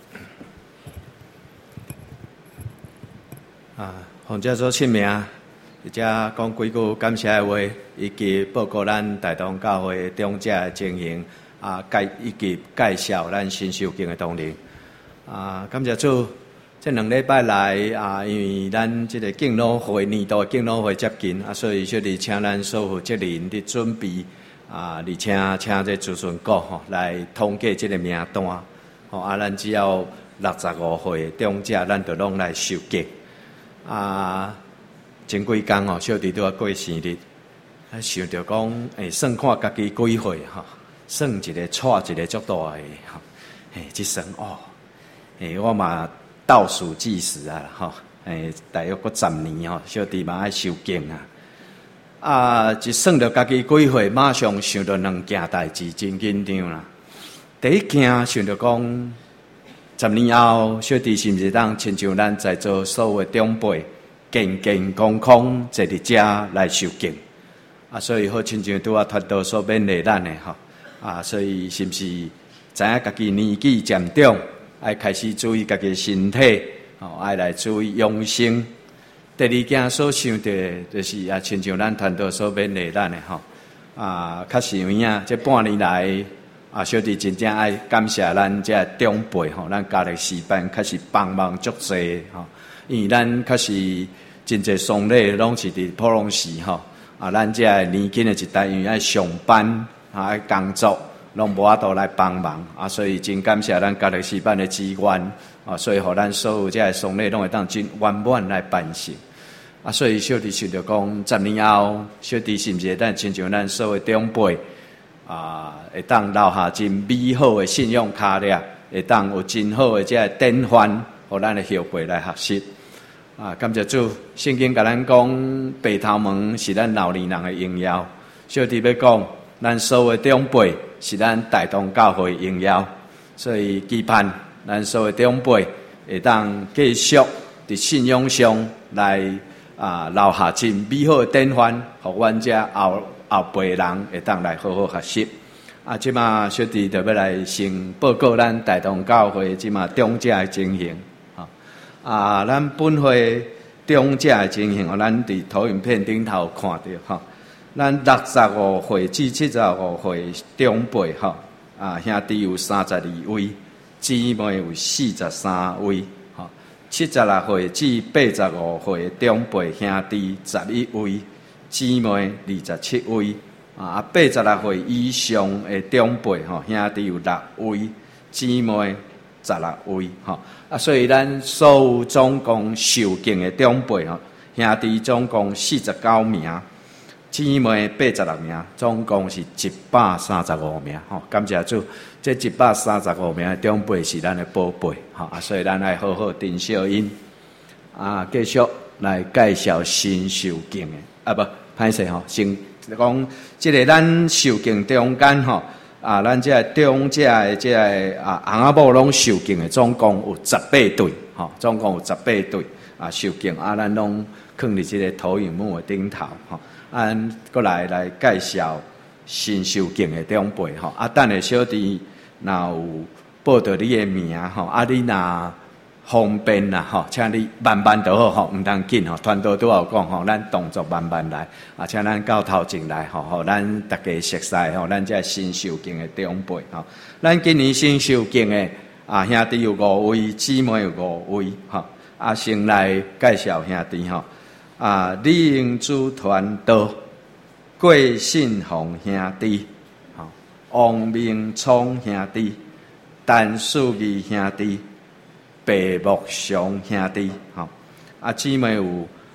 啊，洪教授签名，或者讲几句感谢的话，以及报告咱大同教会中者的情形，啊，介以及介绍咱新受敬的统领。啊，感谢主。这两礼拜来啊，因为咱这个敬老会年度的敬老会接近啊，所以说是请咱所负责人的准备啊，而且请这咨询局吼来统计这个名单吼啊，咱只要六十五岁长者，咱就拢来受敬啊。前几工吼，小弟都要过生日，啊想着讲，诶，算看家己几岁吼，算一个错一个足大诶吼，诶，即算哦，诶，我嘛。倒数计时啊，吼，诶，大约过十年吼，小弟嘛爱受敬啊。啊，一算到家己几岁，马上想到两件代志，真紧张啦。第一件想到讲，十年后，小弟是毋是当亲像咱在座所有的长辈，健健康康坐伫遮来受敬啊？所以好亲像拄啊传道所勉励咱的吼啊，所以是毋是知影家己年纪渐长？爱开始注意家己身体，哦，爱来注意养生。第二件所想的，就是啊，亲像咱团队所勉励咱的吼，啊，较实有影。这半年来，啊，小弟真正爱感谢咱这长辈吼，咱家里士班开始帮忙足济吼，因为咱确实真济丧礼拢是伫普隆市吼，啊，咱这年轻的一代因为爱上班啊，爱工作。拢无法度来帮忙啊，所以真感谢咱家己士班的资源啊，所以互咱所有这丧礼拢会当真圆满来办成啊，所以小弟想着讲，十年后，小弟是毋是会当亲像咱所有长辈啊，会当留下真美好的信用卡咧，会当有真好的这个典范，互咱的后辈来学习啊。感谢主，圣经甲咱讲，白头毛是咱老年人的荣耀，小弟要讲。咱所有长辈是咱大同教会荣耀，所以期盼咱所有长辈会当继续伫信仰上来啊留下真美好的典范，互阮遮后后辈人会当来好好学习。啊，即马小弟就要来先报告咱大同教会即马长者的情形。吼啊，咱本会长者的情形，咱伫投影片顶头看到吼。咱六十五岁至七十五岁长辈吼，啊兄弟有三十二位，姊妹有四十三位，吼七十六岁至八十五岁长辈兄弟十一位，姊妹二十七位，啊八十六岁以上的长辈吼兄弟有六位，姊妹十六位，吼啊所以咱所有总共受敬的长辈吼兄弟总共四十九名。姊妹八十六名，总共是一百三十五名。吼，感谢主，这一百三十五名的长辈是咱的宝贝，吼啊，所以咱爱好好珍惜因。啊，继续来介绍新受敬的，啊不，歹势吼，先讲即个咱受敬中间吼，啊，咱这长者的这个啊翁仔某拢受敬的，总共有十八对，吼，总共有十八对啊受敬，啊，咱拢放伫即个投影幕的顶头，吼。按过来来介绍新受敬的长辈吼，啊，等下小弟若有报到你的名吼，啊，你若方便啦吼，请你慢慢就好吼，毋通紧吼。团队都有讲吼，咱动作慢慢来，啊，请咱到头前来吼，吼，咱大家熟悉吼，咱这新受敬的长辈吼，咱今年新受敬的啊兄弟有五位，姊妹有五位吼，啊，先来介绍兄弟吼。啊，李英珠传道、郭信宏兄弟、吼王明聪兄弟、陈树义兄弟、白木祥兄弟，吼啊姊妹有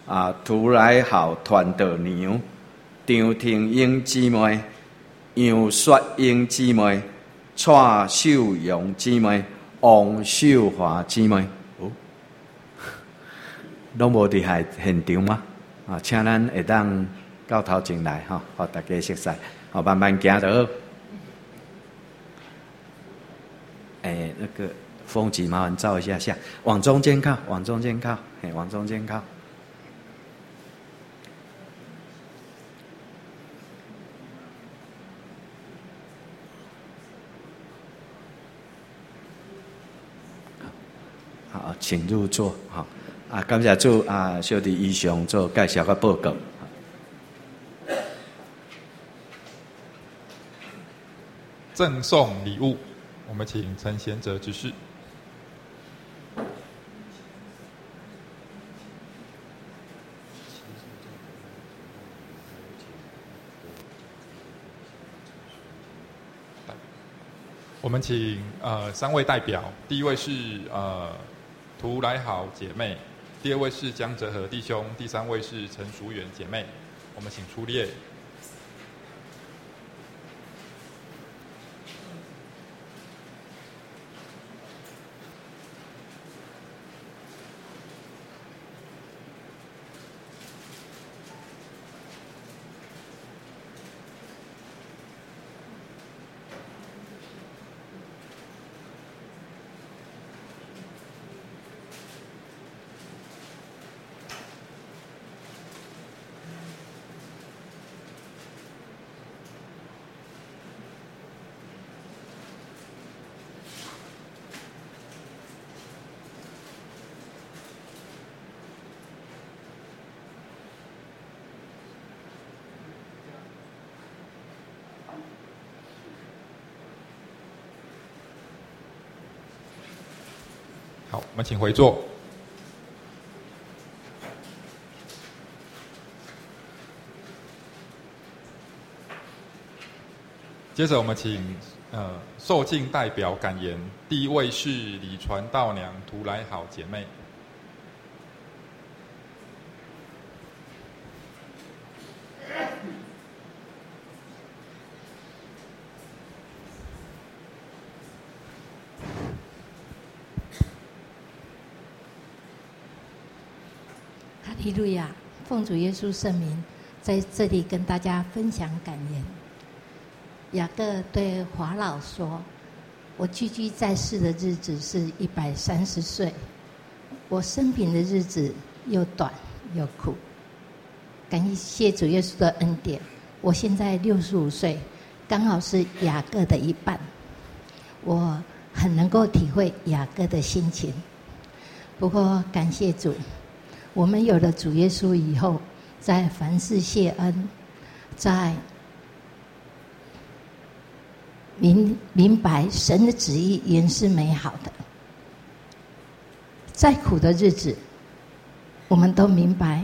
啊，涂来好团道娘，张廷英姊妹，杨雪英姊妹，蔡秀荣姊妹，王秀华姊妹。哦，拢无伫现现场吗？啊，请咱会当到头前来哈，互大家熟悉，好慢慢行就好。哎，那个风景麻烦照一下下，往中间靠，往中间靠，哎，往中间靠。好，请入座。好，啊，感谢主啊，小弟以上做介绍和报告。 赠送礼物，我们请陈贤哲执事。我们请呃三位代表，第一位是呃涂来好姐妹，第二位是江哲和弟兄，第三位是陈淑媛姐妹。我们请出列。好，我们请回座。接着，我们请呃受敬代表感言。第一位是李传道娘涂来好姐妹。 哈利路亚！奉主耶稣圣名，在这里跟大家分享感言。雅各对法老说：“我居居在世的日子是一百三十岁，我生平的日子又短又苦。感谢主耶稣的恩典，我现在六十五岁，刚好是雅各的一半。我很能够体会雅各的心情。不过感谢主。”我们有了主耶稣以后，在凡事谢恩，在明明白神的旨意原是美好的。再苦的日子，我们都明白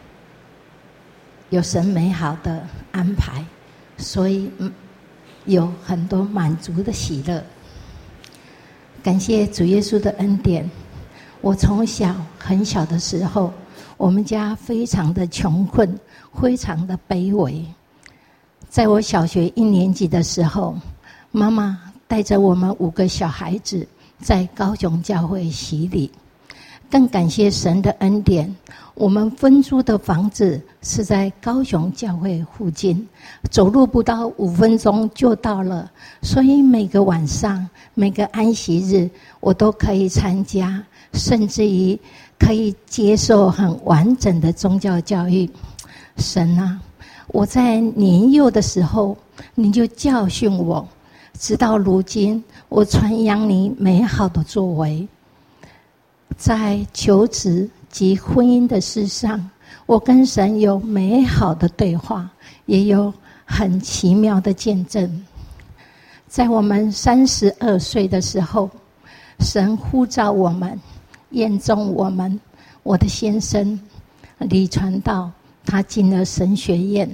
有神美好的安排，所以有很多满足的喜乐。感谢主耶稣的恩典。我从小很小的时候，我们家非常的穷困，非常的卑微。在我小学一年级的时候，妈妈带着我们五个小孩子在高雄教会洗礼。更感谢神的恩典，我们分租的房子是在高雄教会附近，走路不到五分钟就到了，所以每个晚上每个安息日我都可以参加，甚至于可以接受很完整的宗教教育。神啊，我在年幼的时候你就教训我，直到如今我传扬你美好的作为。在求职及婚姻的事上，我跟神有美好的对话，也有很奇妙的见证。在我们三十二岁的时候，神呼召我们，验中我们。我的先生李传道，他进了神学院。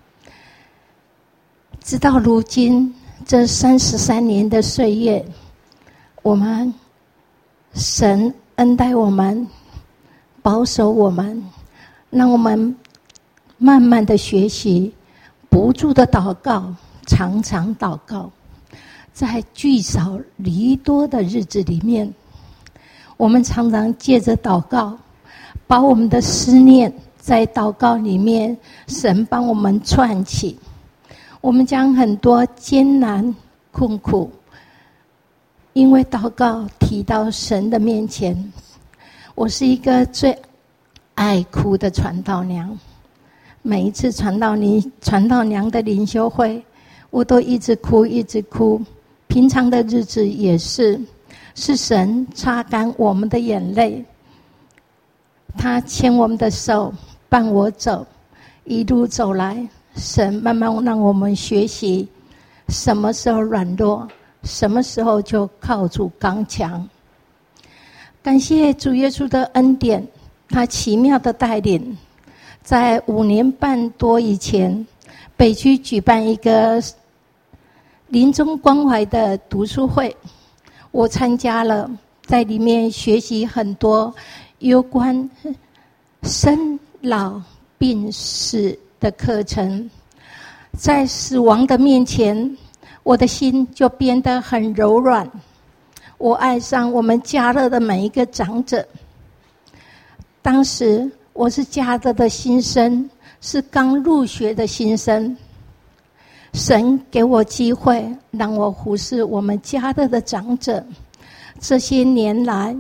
直到如今这三十三年的岁月，我们神恩待我们，保守我们， 让我们慢慢的学习，不住的祷告，常常祷告。在聚少离多的日子里面，我们常常借着祷告，把我们的思念在祷告里面，神帮我们串起。我们将很多艰难困苦，因为祷告提到神的面前。我是一个最爱哭的传道娘，每一次传道灵传道娘的灵修会，我都一直哭一直哭。平常的日子也是，是神擦干我们的眼泪，他牵我们的手伴我走，一路走来，神慢慢让我们学习什么时候软弱，什么时候就靠主刚强。感谢主耶稣的恩典，他奇妙的带领。在五年半多以前，北区举办一个临终关怀的读书会，我参加了，在里面学习很多有关生老病死的课程。在死亡的面前，我的心就变得很柔软。我爱上我们家乐的每一个长者。当时我是家乐的新生，是刚入学的新生。神给我机会，让我服侍我们家乐的长者。这些年来，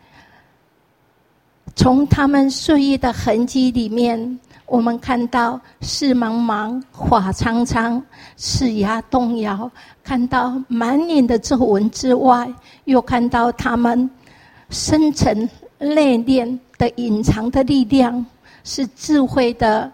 从他们岁月的痕迹里面，我们看到事茫茫，发苍苍，齿牙动摇，看到满脸的皱纹之外，又看到他们深层内敛的隐藏的力量，是智慧的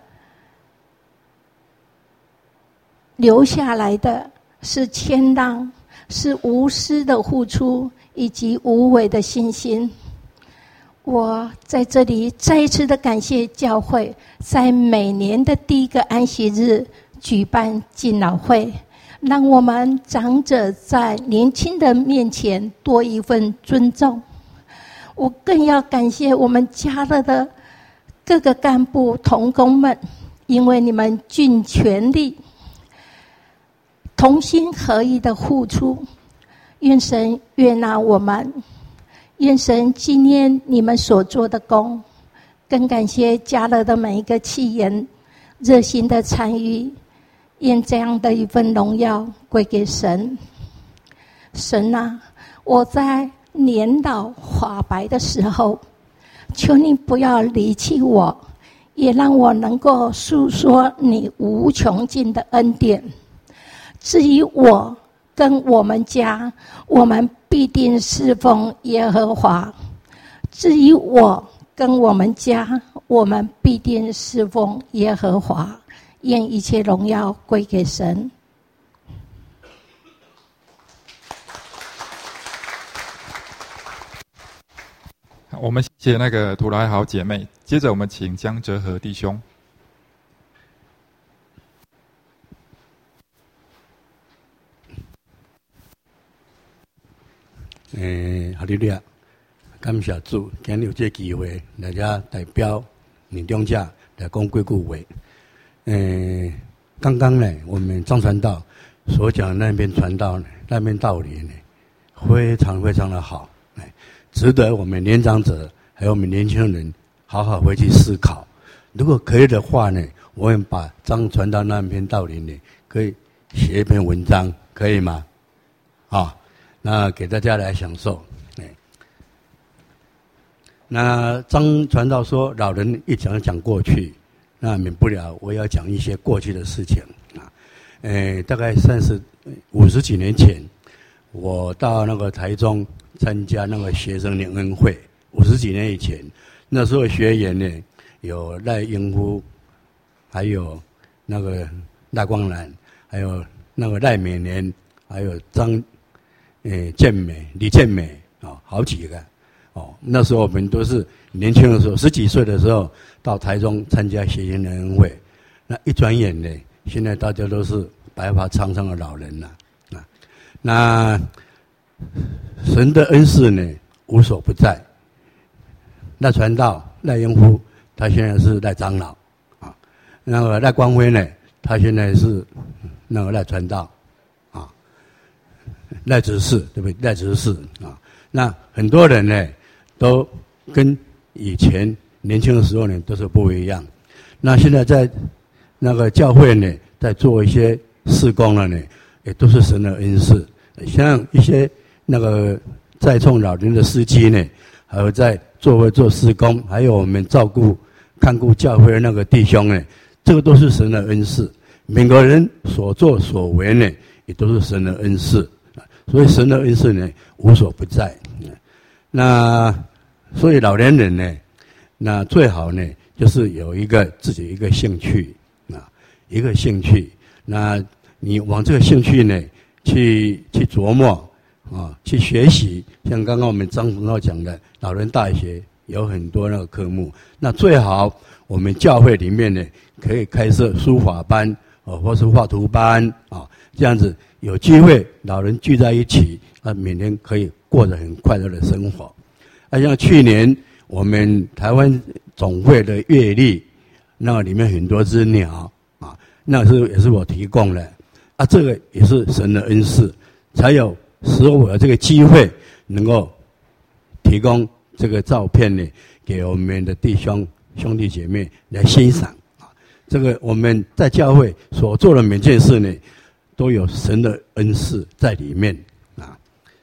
留下来的，是谦让，是无私的付出，以及无畏的信心。我在这里再一次的感谢教会，在每年的第一个安息日举办敬老会，让我们长者在年轻人面前多一份尊重。我更要感谢我们家乐的各个干部同工们，因为你们尽全力同心合意的付出，愿神悦纳我们，愿神纪念你们所做的工。更感谢家乐的每一个企员热心的参与，愿这样的一份荣耀归给神。神啊，我在年老发白的时候，求你不要离弃我，也让我能够诉说你无穷尽的恩典。至于我跟我们家，我们必定侍奉耶和华。至于我跟我们家，我们必定侍奉耶和华。愿一切荣耀归给神。 我们谢谢那个图来好姐妹。接着我们请江哲和弟兄。 诶，哈利路亚！感谢主，今日有这个机会，大家代表年长者来讲几句话。诶，刚刚呢，我们张传道所讲的那篇传道呢，那篇道理呢，非常非常的好，哎，值得我们年长者还有我们年轻人好好回去思考。如果可以的话呢，我们把张传道那篇道理呢，可以写一篇文章，可以吗？啊？那给大家来享受。哎，那张传道说，老人一讲讲过去，那免不了我要讲一些过去的事情啊。诶，大概三十五十几年前，我到那个台中参加那个学生联恩会。五十几年以前，那时候学员呢有赖英夫，还有那个赖光南，还有那个赖美莲，还有张。诶，健美、李健美哦，好几个哦。那时候我们都是年轻的时候，十几岁的时候到台中参加学生联恩会。那一转眼呢，现在大家都是白发苍苍的老人了啊。那神的恩赐呢，无所不在。赖传道、赖英夫他现在是赖长老啊。那个赖光辉呢，他现在是那个赖传道啊，赖执事对不对？赖执事啊。那很多人呢，都跟以前年轻的时候呢都是不一样。那现在在那个教会呢，在做一些事工了呢，也都是神的恩赐。像一些那个在冲老人的司机呢，还有在做会做事工，还有我们照顾看顾教会的那个弟兄呢，这个都是神的恩赐。每个人所作所为呢，也都是神的恩赐。所以神的恩赐呢，无所不在。那所以老年人呢，那最好呢，就是有一个自己一个兴趣啊，一个兴趣。那你往这个兴趣呢，去去琢磨啊，去学习。像刚刚我们张辅导讲的，老人大学有很多那个科目。那最好我们教会里面呢，可以开设书法班啊，或是画图班啊，这样子有机会老人聚在一起，啊，每天可以过着很快乐的生活。啊，像去年我们台湾总会的月历，那里面很多只鸟啊，那是也是我提供的啊，这个也是神的恩赐，才有使我有这个机会能够提供这个照片呢，给我们的弟兄兄弟姐妹来欣赏啊。这个我们在教会所做的每件事呢，都有神的恩赐在里面啊。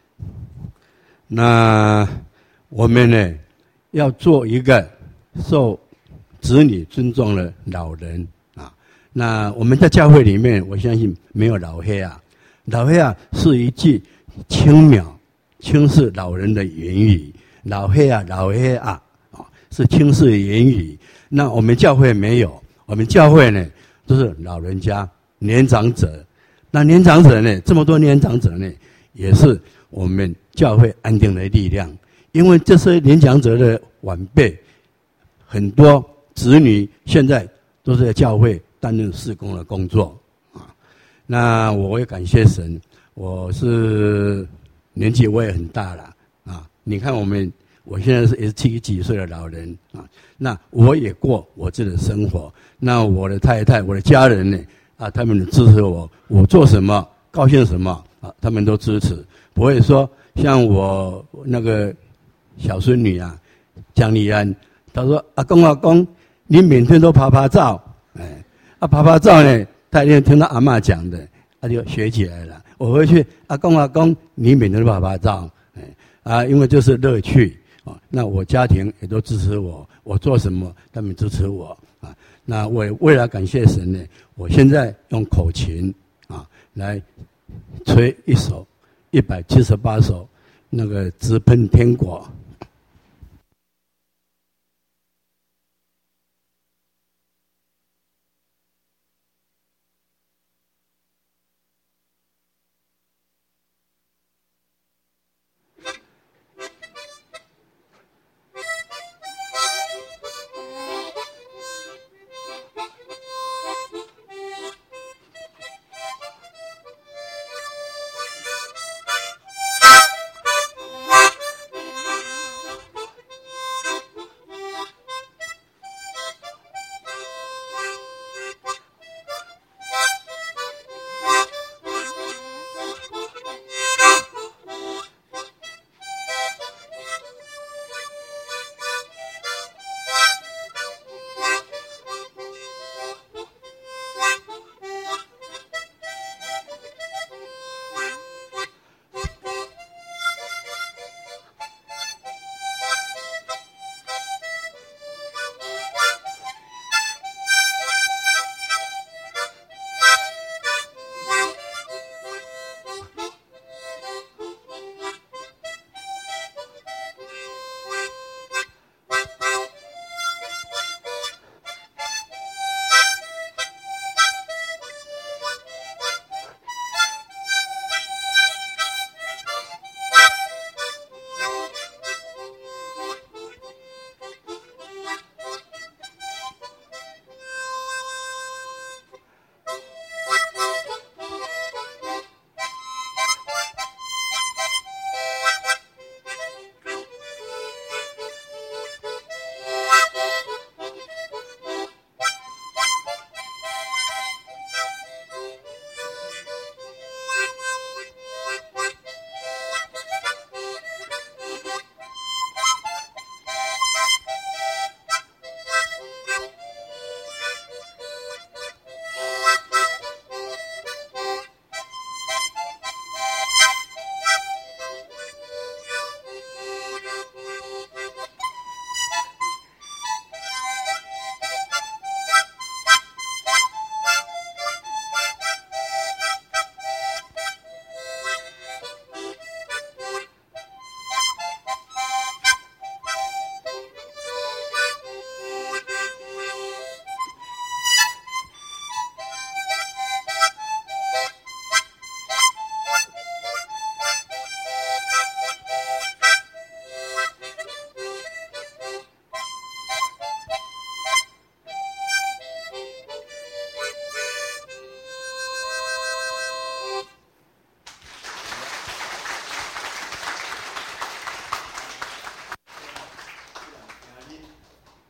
那我们呢，要做一个受子女尊重的老人啊。那我们在教会里面，我相信没有老黑啊。老黑啊是一句轻描轻视老人的言语，老黑啊，老黑啊，啊是轻视的言语。那我们教会没有，我们教会呢都是老人家、年长者。那年长者呢，这么多年长者呢，也是我们教会安定的力量。因为这些年长者的晚辈，很多子女现在都是在教会担任事工的工作啊。那我也感谢神，我是年纪我也很大了啊。你看我们，我现在是也是七十几岁的老人啊。那我也过我自己的生活。那我的太太、我的家人呢啊，他们支持我，我做什么高兴什么啊，他们都支持，不会说像我那个小孙女啊，江丽安，她说：“阿公阿公，你每天都拍拍照，哎，啊拍拍照呢，她一定听到阿嬷讲的，她就学起来了。我回去，阿公阿公，你每天都拍拍照，哎，啊，因为这是乐趣啊。那我家庭也都支持我，我做什么，他们支持我啊。那我为了感谢神呢，我现在用口琴啊来吹一首一百七十八首那个直喷天国。”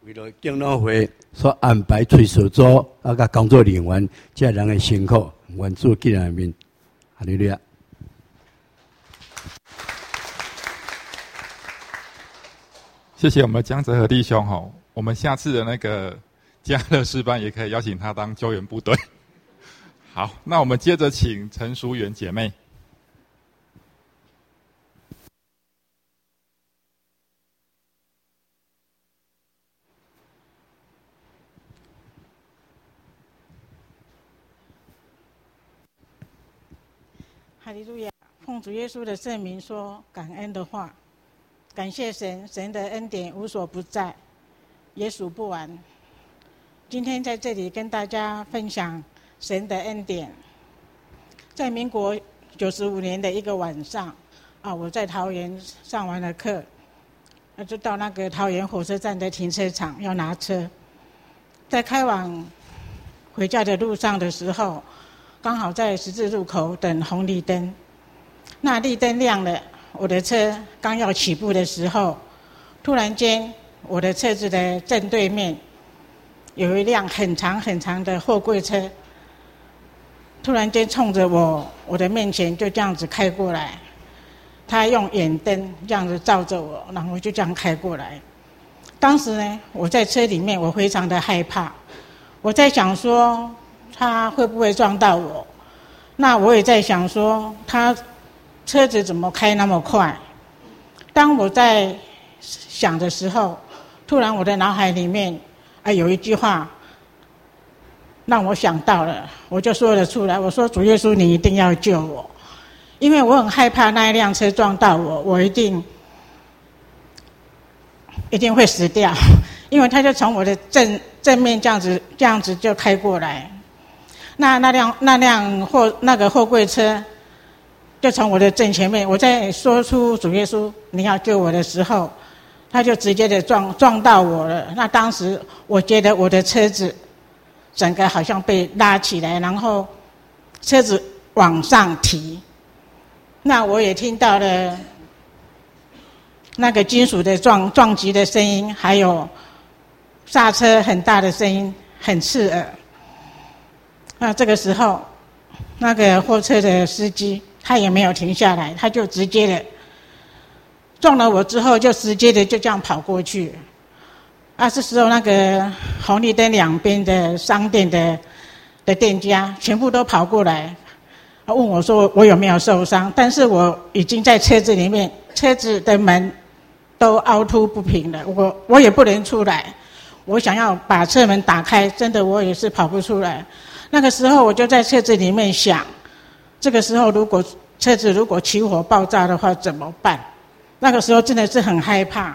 为了敬老会所安排炊事组啊，甲工作人员，这人的辛苦，愿主记在面。哈利路亚。 谢谢我们江泽和弟兄吼，我们下次的那个嘉乐诗班也可以邀请他当救援部队。好，那我们接着请陈淑媛姐妹。 哈利路亚！奉主耶稣的圣名说感恩的话，感谢神，神的恩典无所不在，也数不完。今天在这里跟大家分享神的恩典。在民国九十五年的一个晚上，啊，我在桃园上完了课，那就到那个桃园火车站的停车场要拿车，在开往回家的路上的时候，刚好在十字路口等红绿灯，那绿灯亮了，我的车刚要起步的时候，突然间我的车子的正对面有一辆很长很长的货柜车，突然间冲着我我的面前就这样子开过来，他用远灯这样子照着我，然后就这样开过来。当时呢，我在车里面，我非常的害怕，我在想说他会不会撞到我？那我也在想说，他车子怎么开那么快？当我在想的时候，突然我的脑海里面啊有一句话让我想到了，我就说了出来。我说：“主耶稣，你一定要救我，因为我很害怕那一辆车撞到我，我一定一定会死掉，因为他就从我的正正面这样子这样子就开过来。”那那辆那辆货那个货柜车就从我的正前面，我在说出主耶稣你要救我的时候，他就直接的撞撞到我了。那当时我觉得我的车子整个好像被拉起来，然后车子往上提，那我也听到了那个金属的撞撞击的声音，还有刹车很大的声音，很刺耳。那这个时候，那个货车的司机他也没有停下来，他就直接的撞了我之后，就直接的就这样跑过去。啊，这时候那个红绿灯两边的商店的的店家全部都跑过来，问我说我有没有受伤，但是我已经在车子里面，车子的门都凹凸不平了，我我也不能出来，我想要把车门打开，真的我也是跑不出来。那个时候我就在车子里面想，这个时候如果车子如果起火爆炸的话怎么办？那个时候真的是很害怕。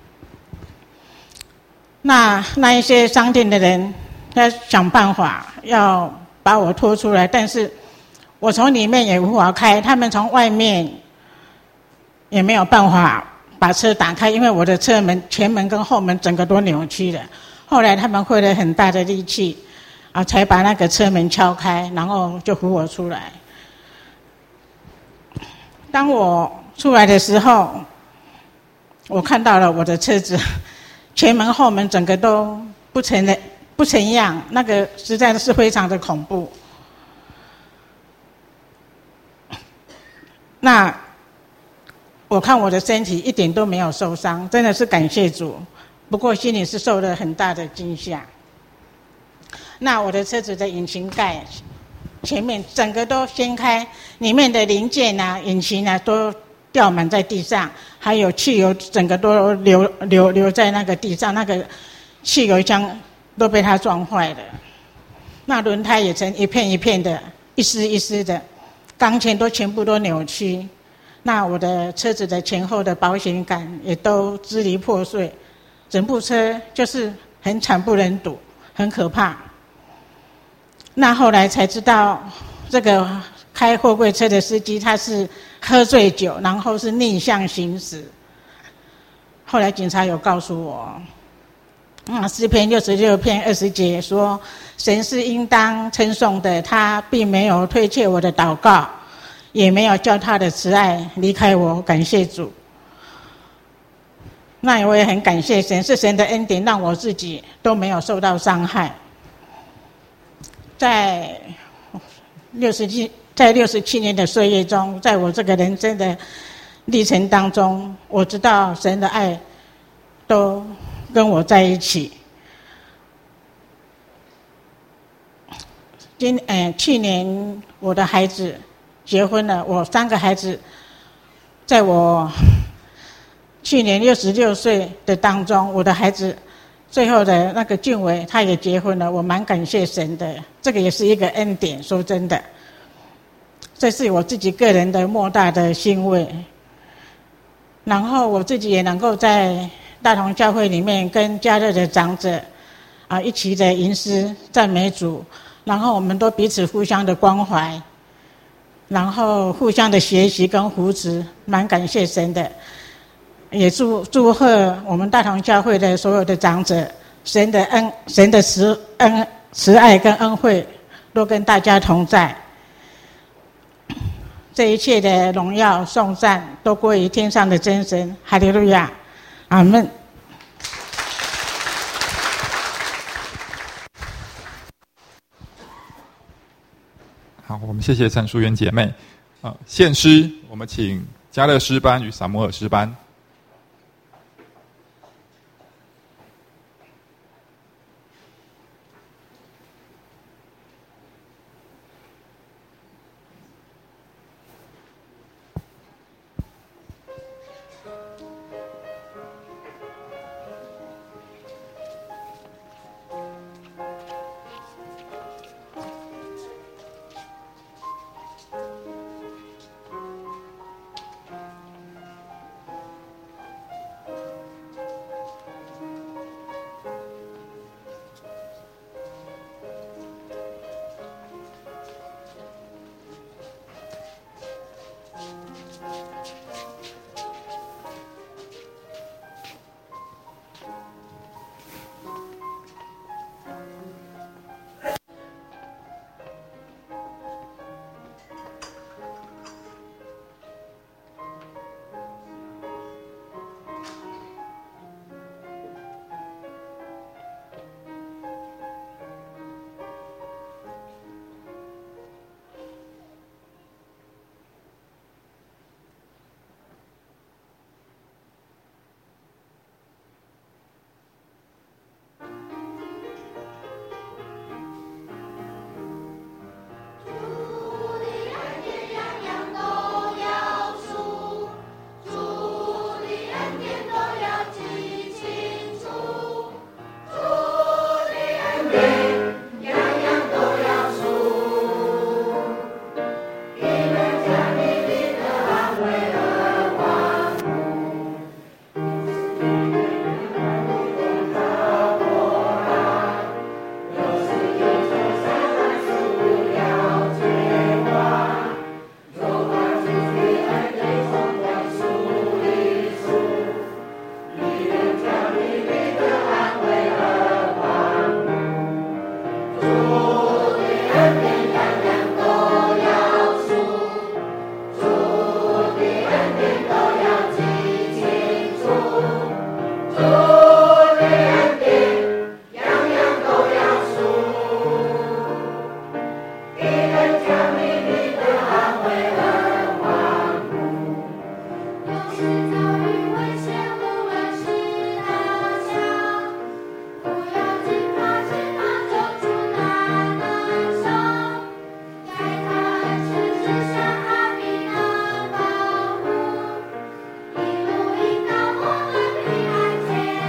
那那一些商店的人要想办法要把我拖出来，但是我从里面也无法开，他们从外面也没有办法把车打开，因为我的车门前门跟后门整个都扭曲了。后来他们费了很大的力气啊，才把那个车门敲开，然后就扶我出来。当我出来的时候，我看到了我的车子前门后门整个都不成的不成样，那个实在是非常的恐怖。那我看我的身体一点都没有受伤，真的是感谢主，不过心里是受了很大的惊吓。那我的车子的引擎盖前面整个都掀开，里面的零件啊、引擎啊都掉满在地上，还有汽油整个都流流流在那个地上，那个汽油箱都被它撞坏了。那轮胎也成一片一片的，一丝一丝的，钢钳都全部都扭曲。那我的车子的前后的保险杆也都支离破碎，整部车就是很惨不忍睹，很可怕。那后来才知道，这个开货柜车的司机他是喝醉酒，然后是逆向行驶。后来警察有告诉我，嗯，诗篇六十六篇二十节说，神是应当称颂的，他并没有推却我的祷告，也没有叫他的慈爱离开我，感谢主。 那我也很感谢神，是神的恩典，让我自己都没有受到伤害。在六十七，在六十七年的岁月中，在我这个人生的历程当中，我知道神的爱都跟我在一起。今呃去年我的孩子结婚了，我三个孩子，在我去年六十六岁的当中，我的孩子最后的那个俊伟他也结婚了，我蛮感谢神的，这个也是一个恩典。说真的，这是我自己个人的莫大的欣慰。然后我自己也能够在大同教会里面跟嘉乐的长者啊一起的吟诗赞美主，然后我们都彼此互相的关怀，然后互相的学习跟扶持，蛮感谢神的。也祝祝贺我们大同教会的所有的长者，神的恩、神的慈恩、慈爱跟恩惠都跟大家同在。这一切的荣耀颂赞都归于天上的真神，哈利路亚，阿们。 好，我们谢谢陈淑媛姐妹。啊，献诗，我们请嘉乐诗班与撒摩尔诗班。 一路引导我们平安前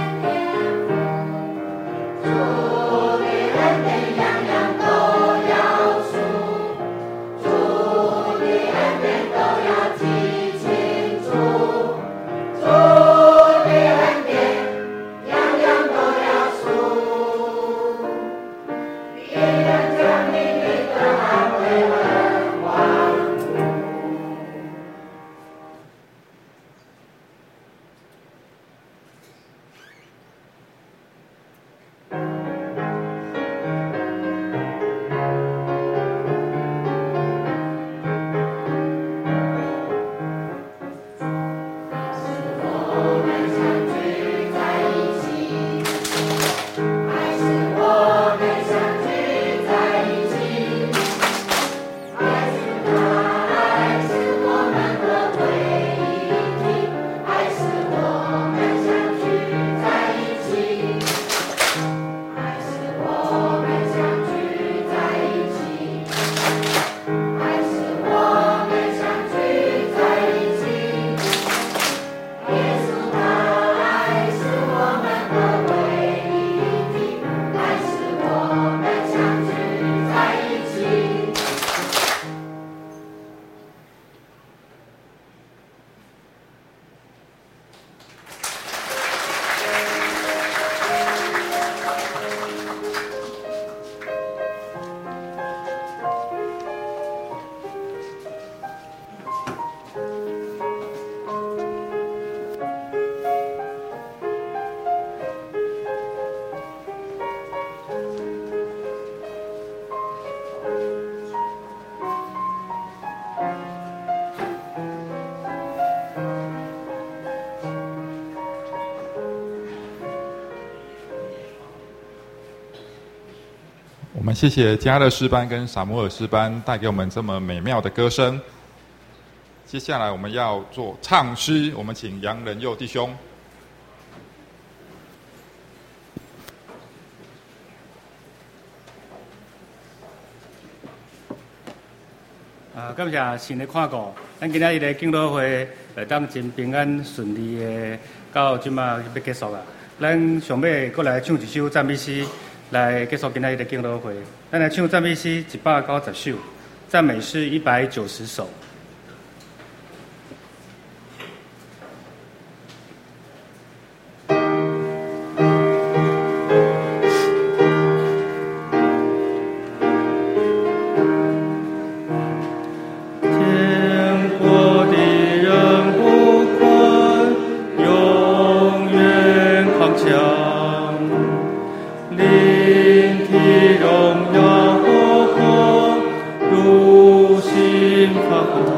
我们谢谢嘉乐诗班跟撒母耳诗班带给我们这么美妙的歌声。接下来我们要做唱诗，我们请杨仁佑弟兄。 啊，感谢神的看顾，咱今仔日的敬老会会当真平安顺利的到即马要结束啊。咱上尾过来唱一首赞美诗来结束今仔日的敬老会。咱来唱赞美诗一百九十首，赞美诗一百九十首。 如心发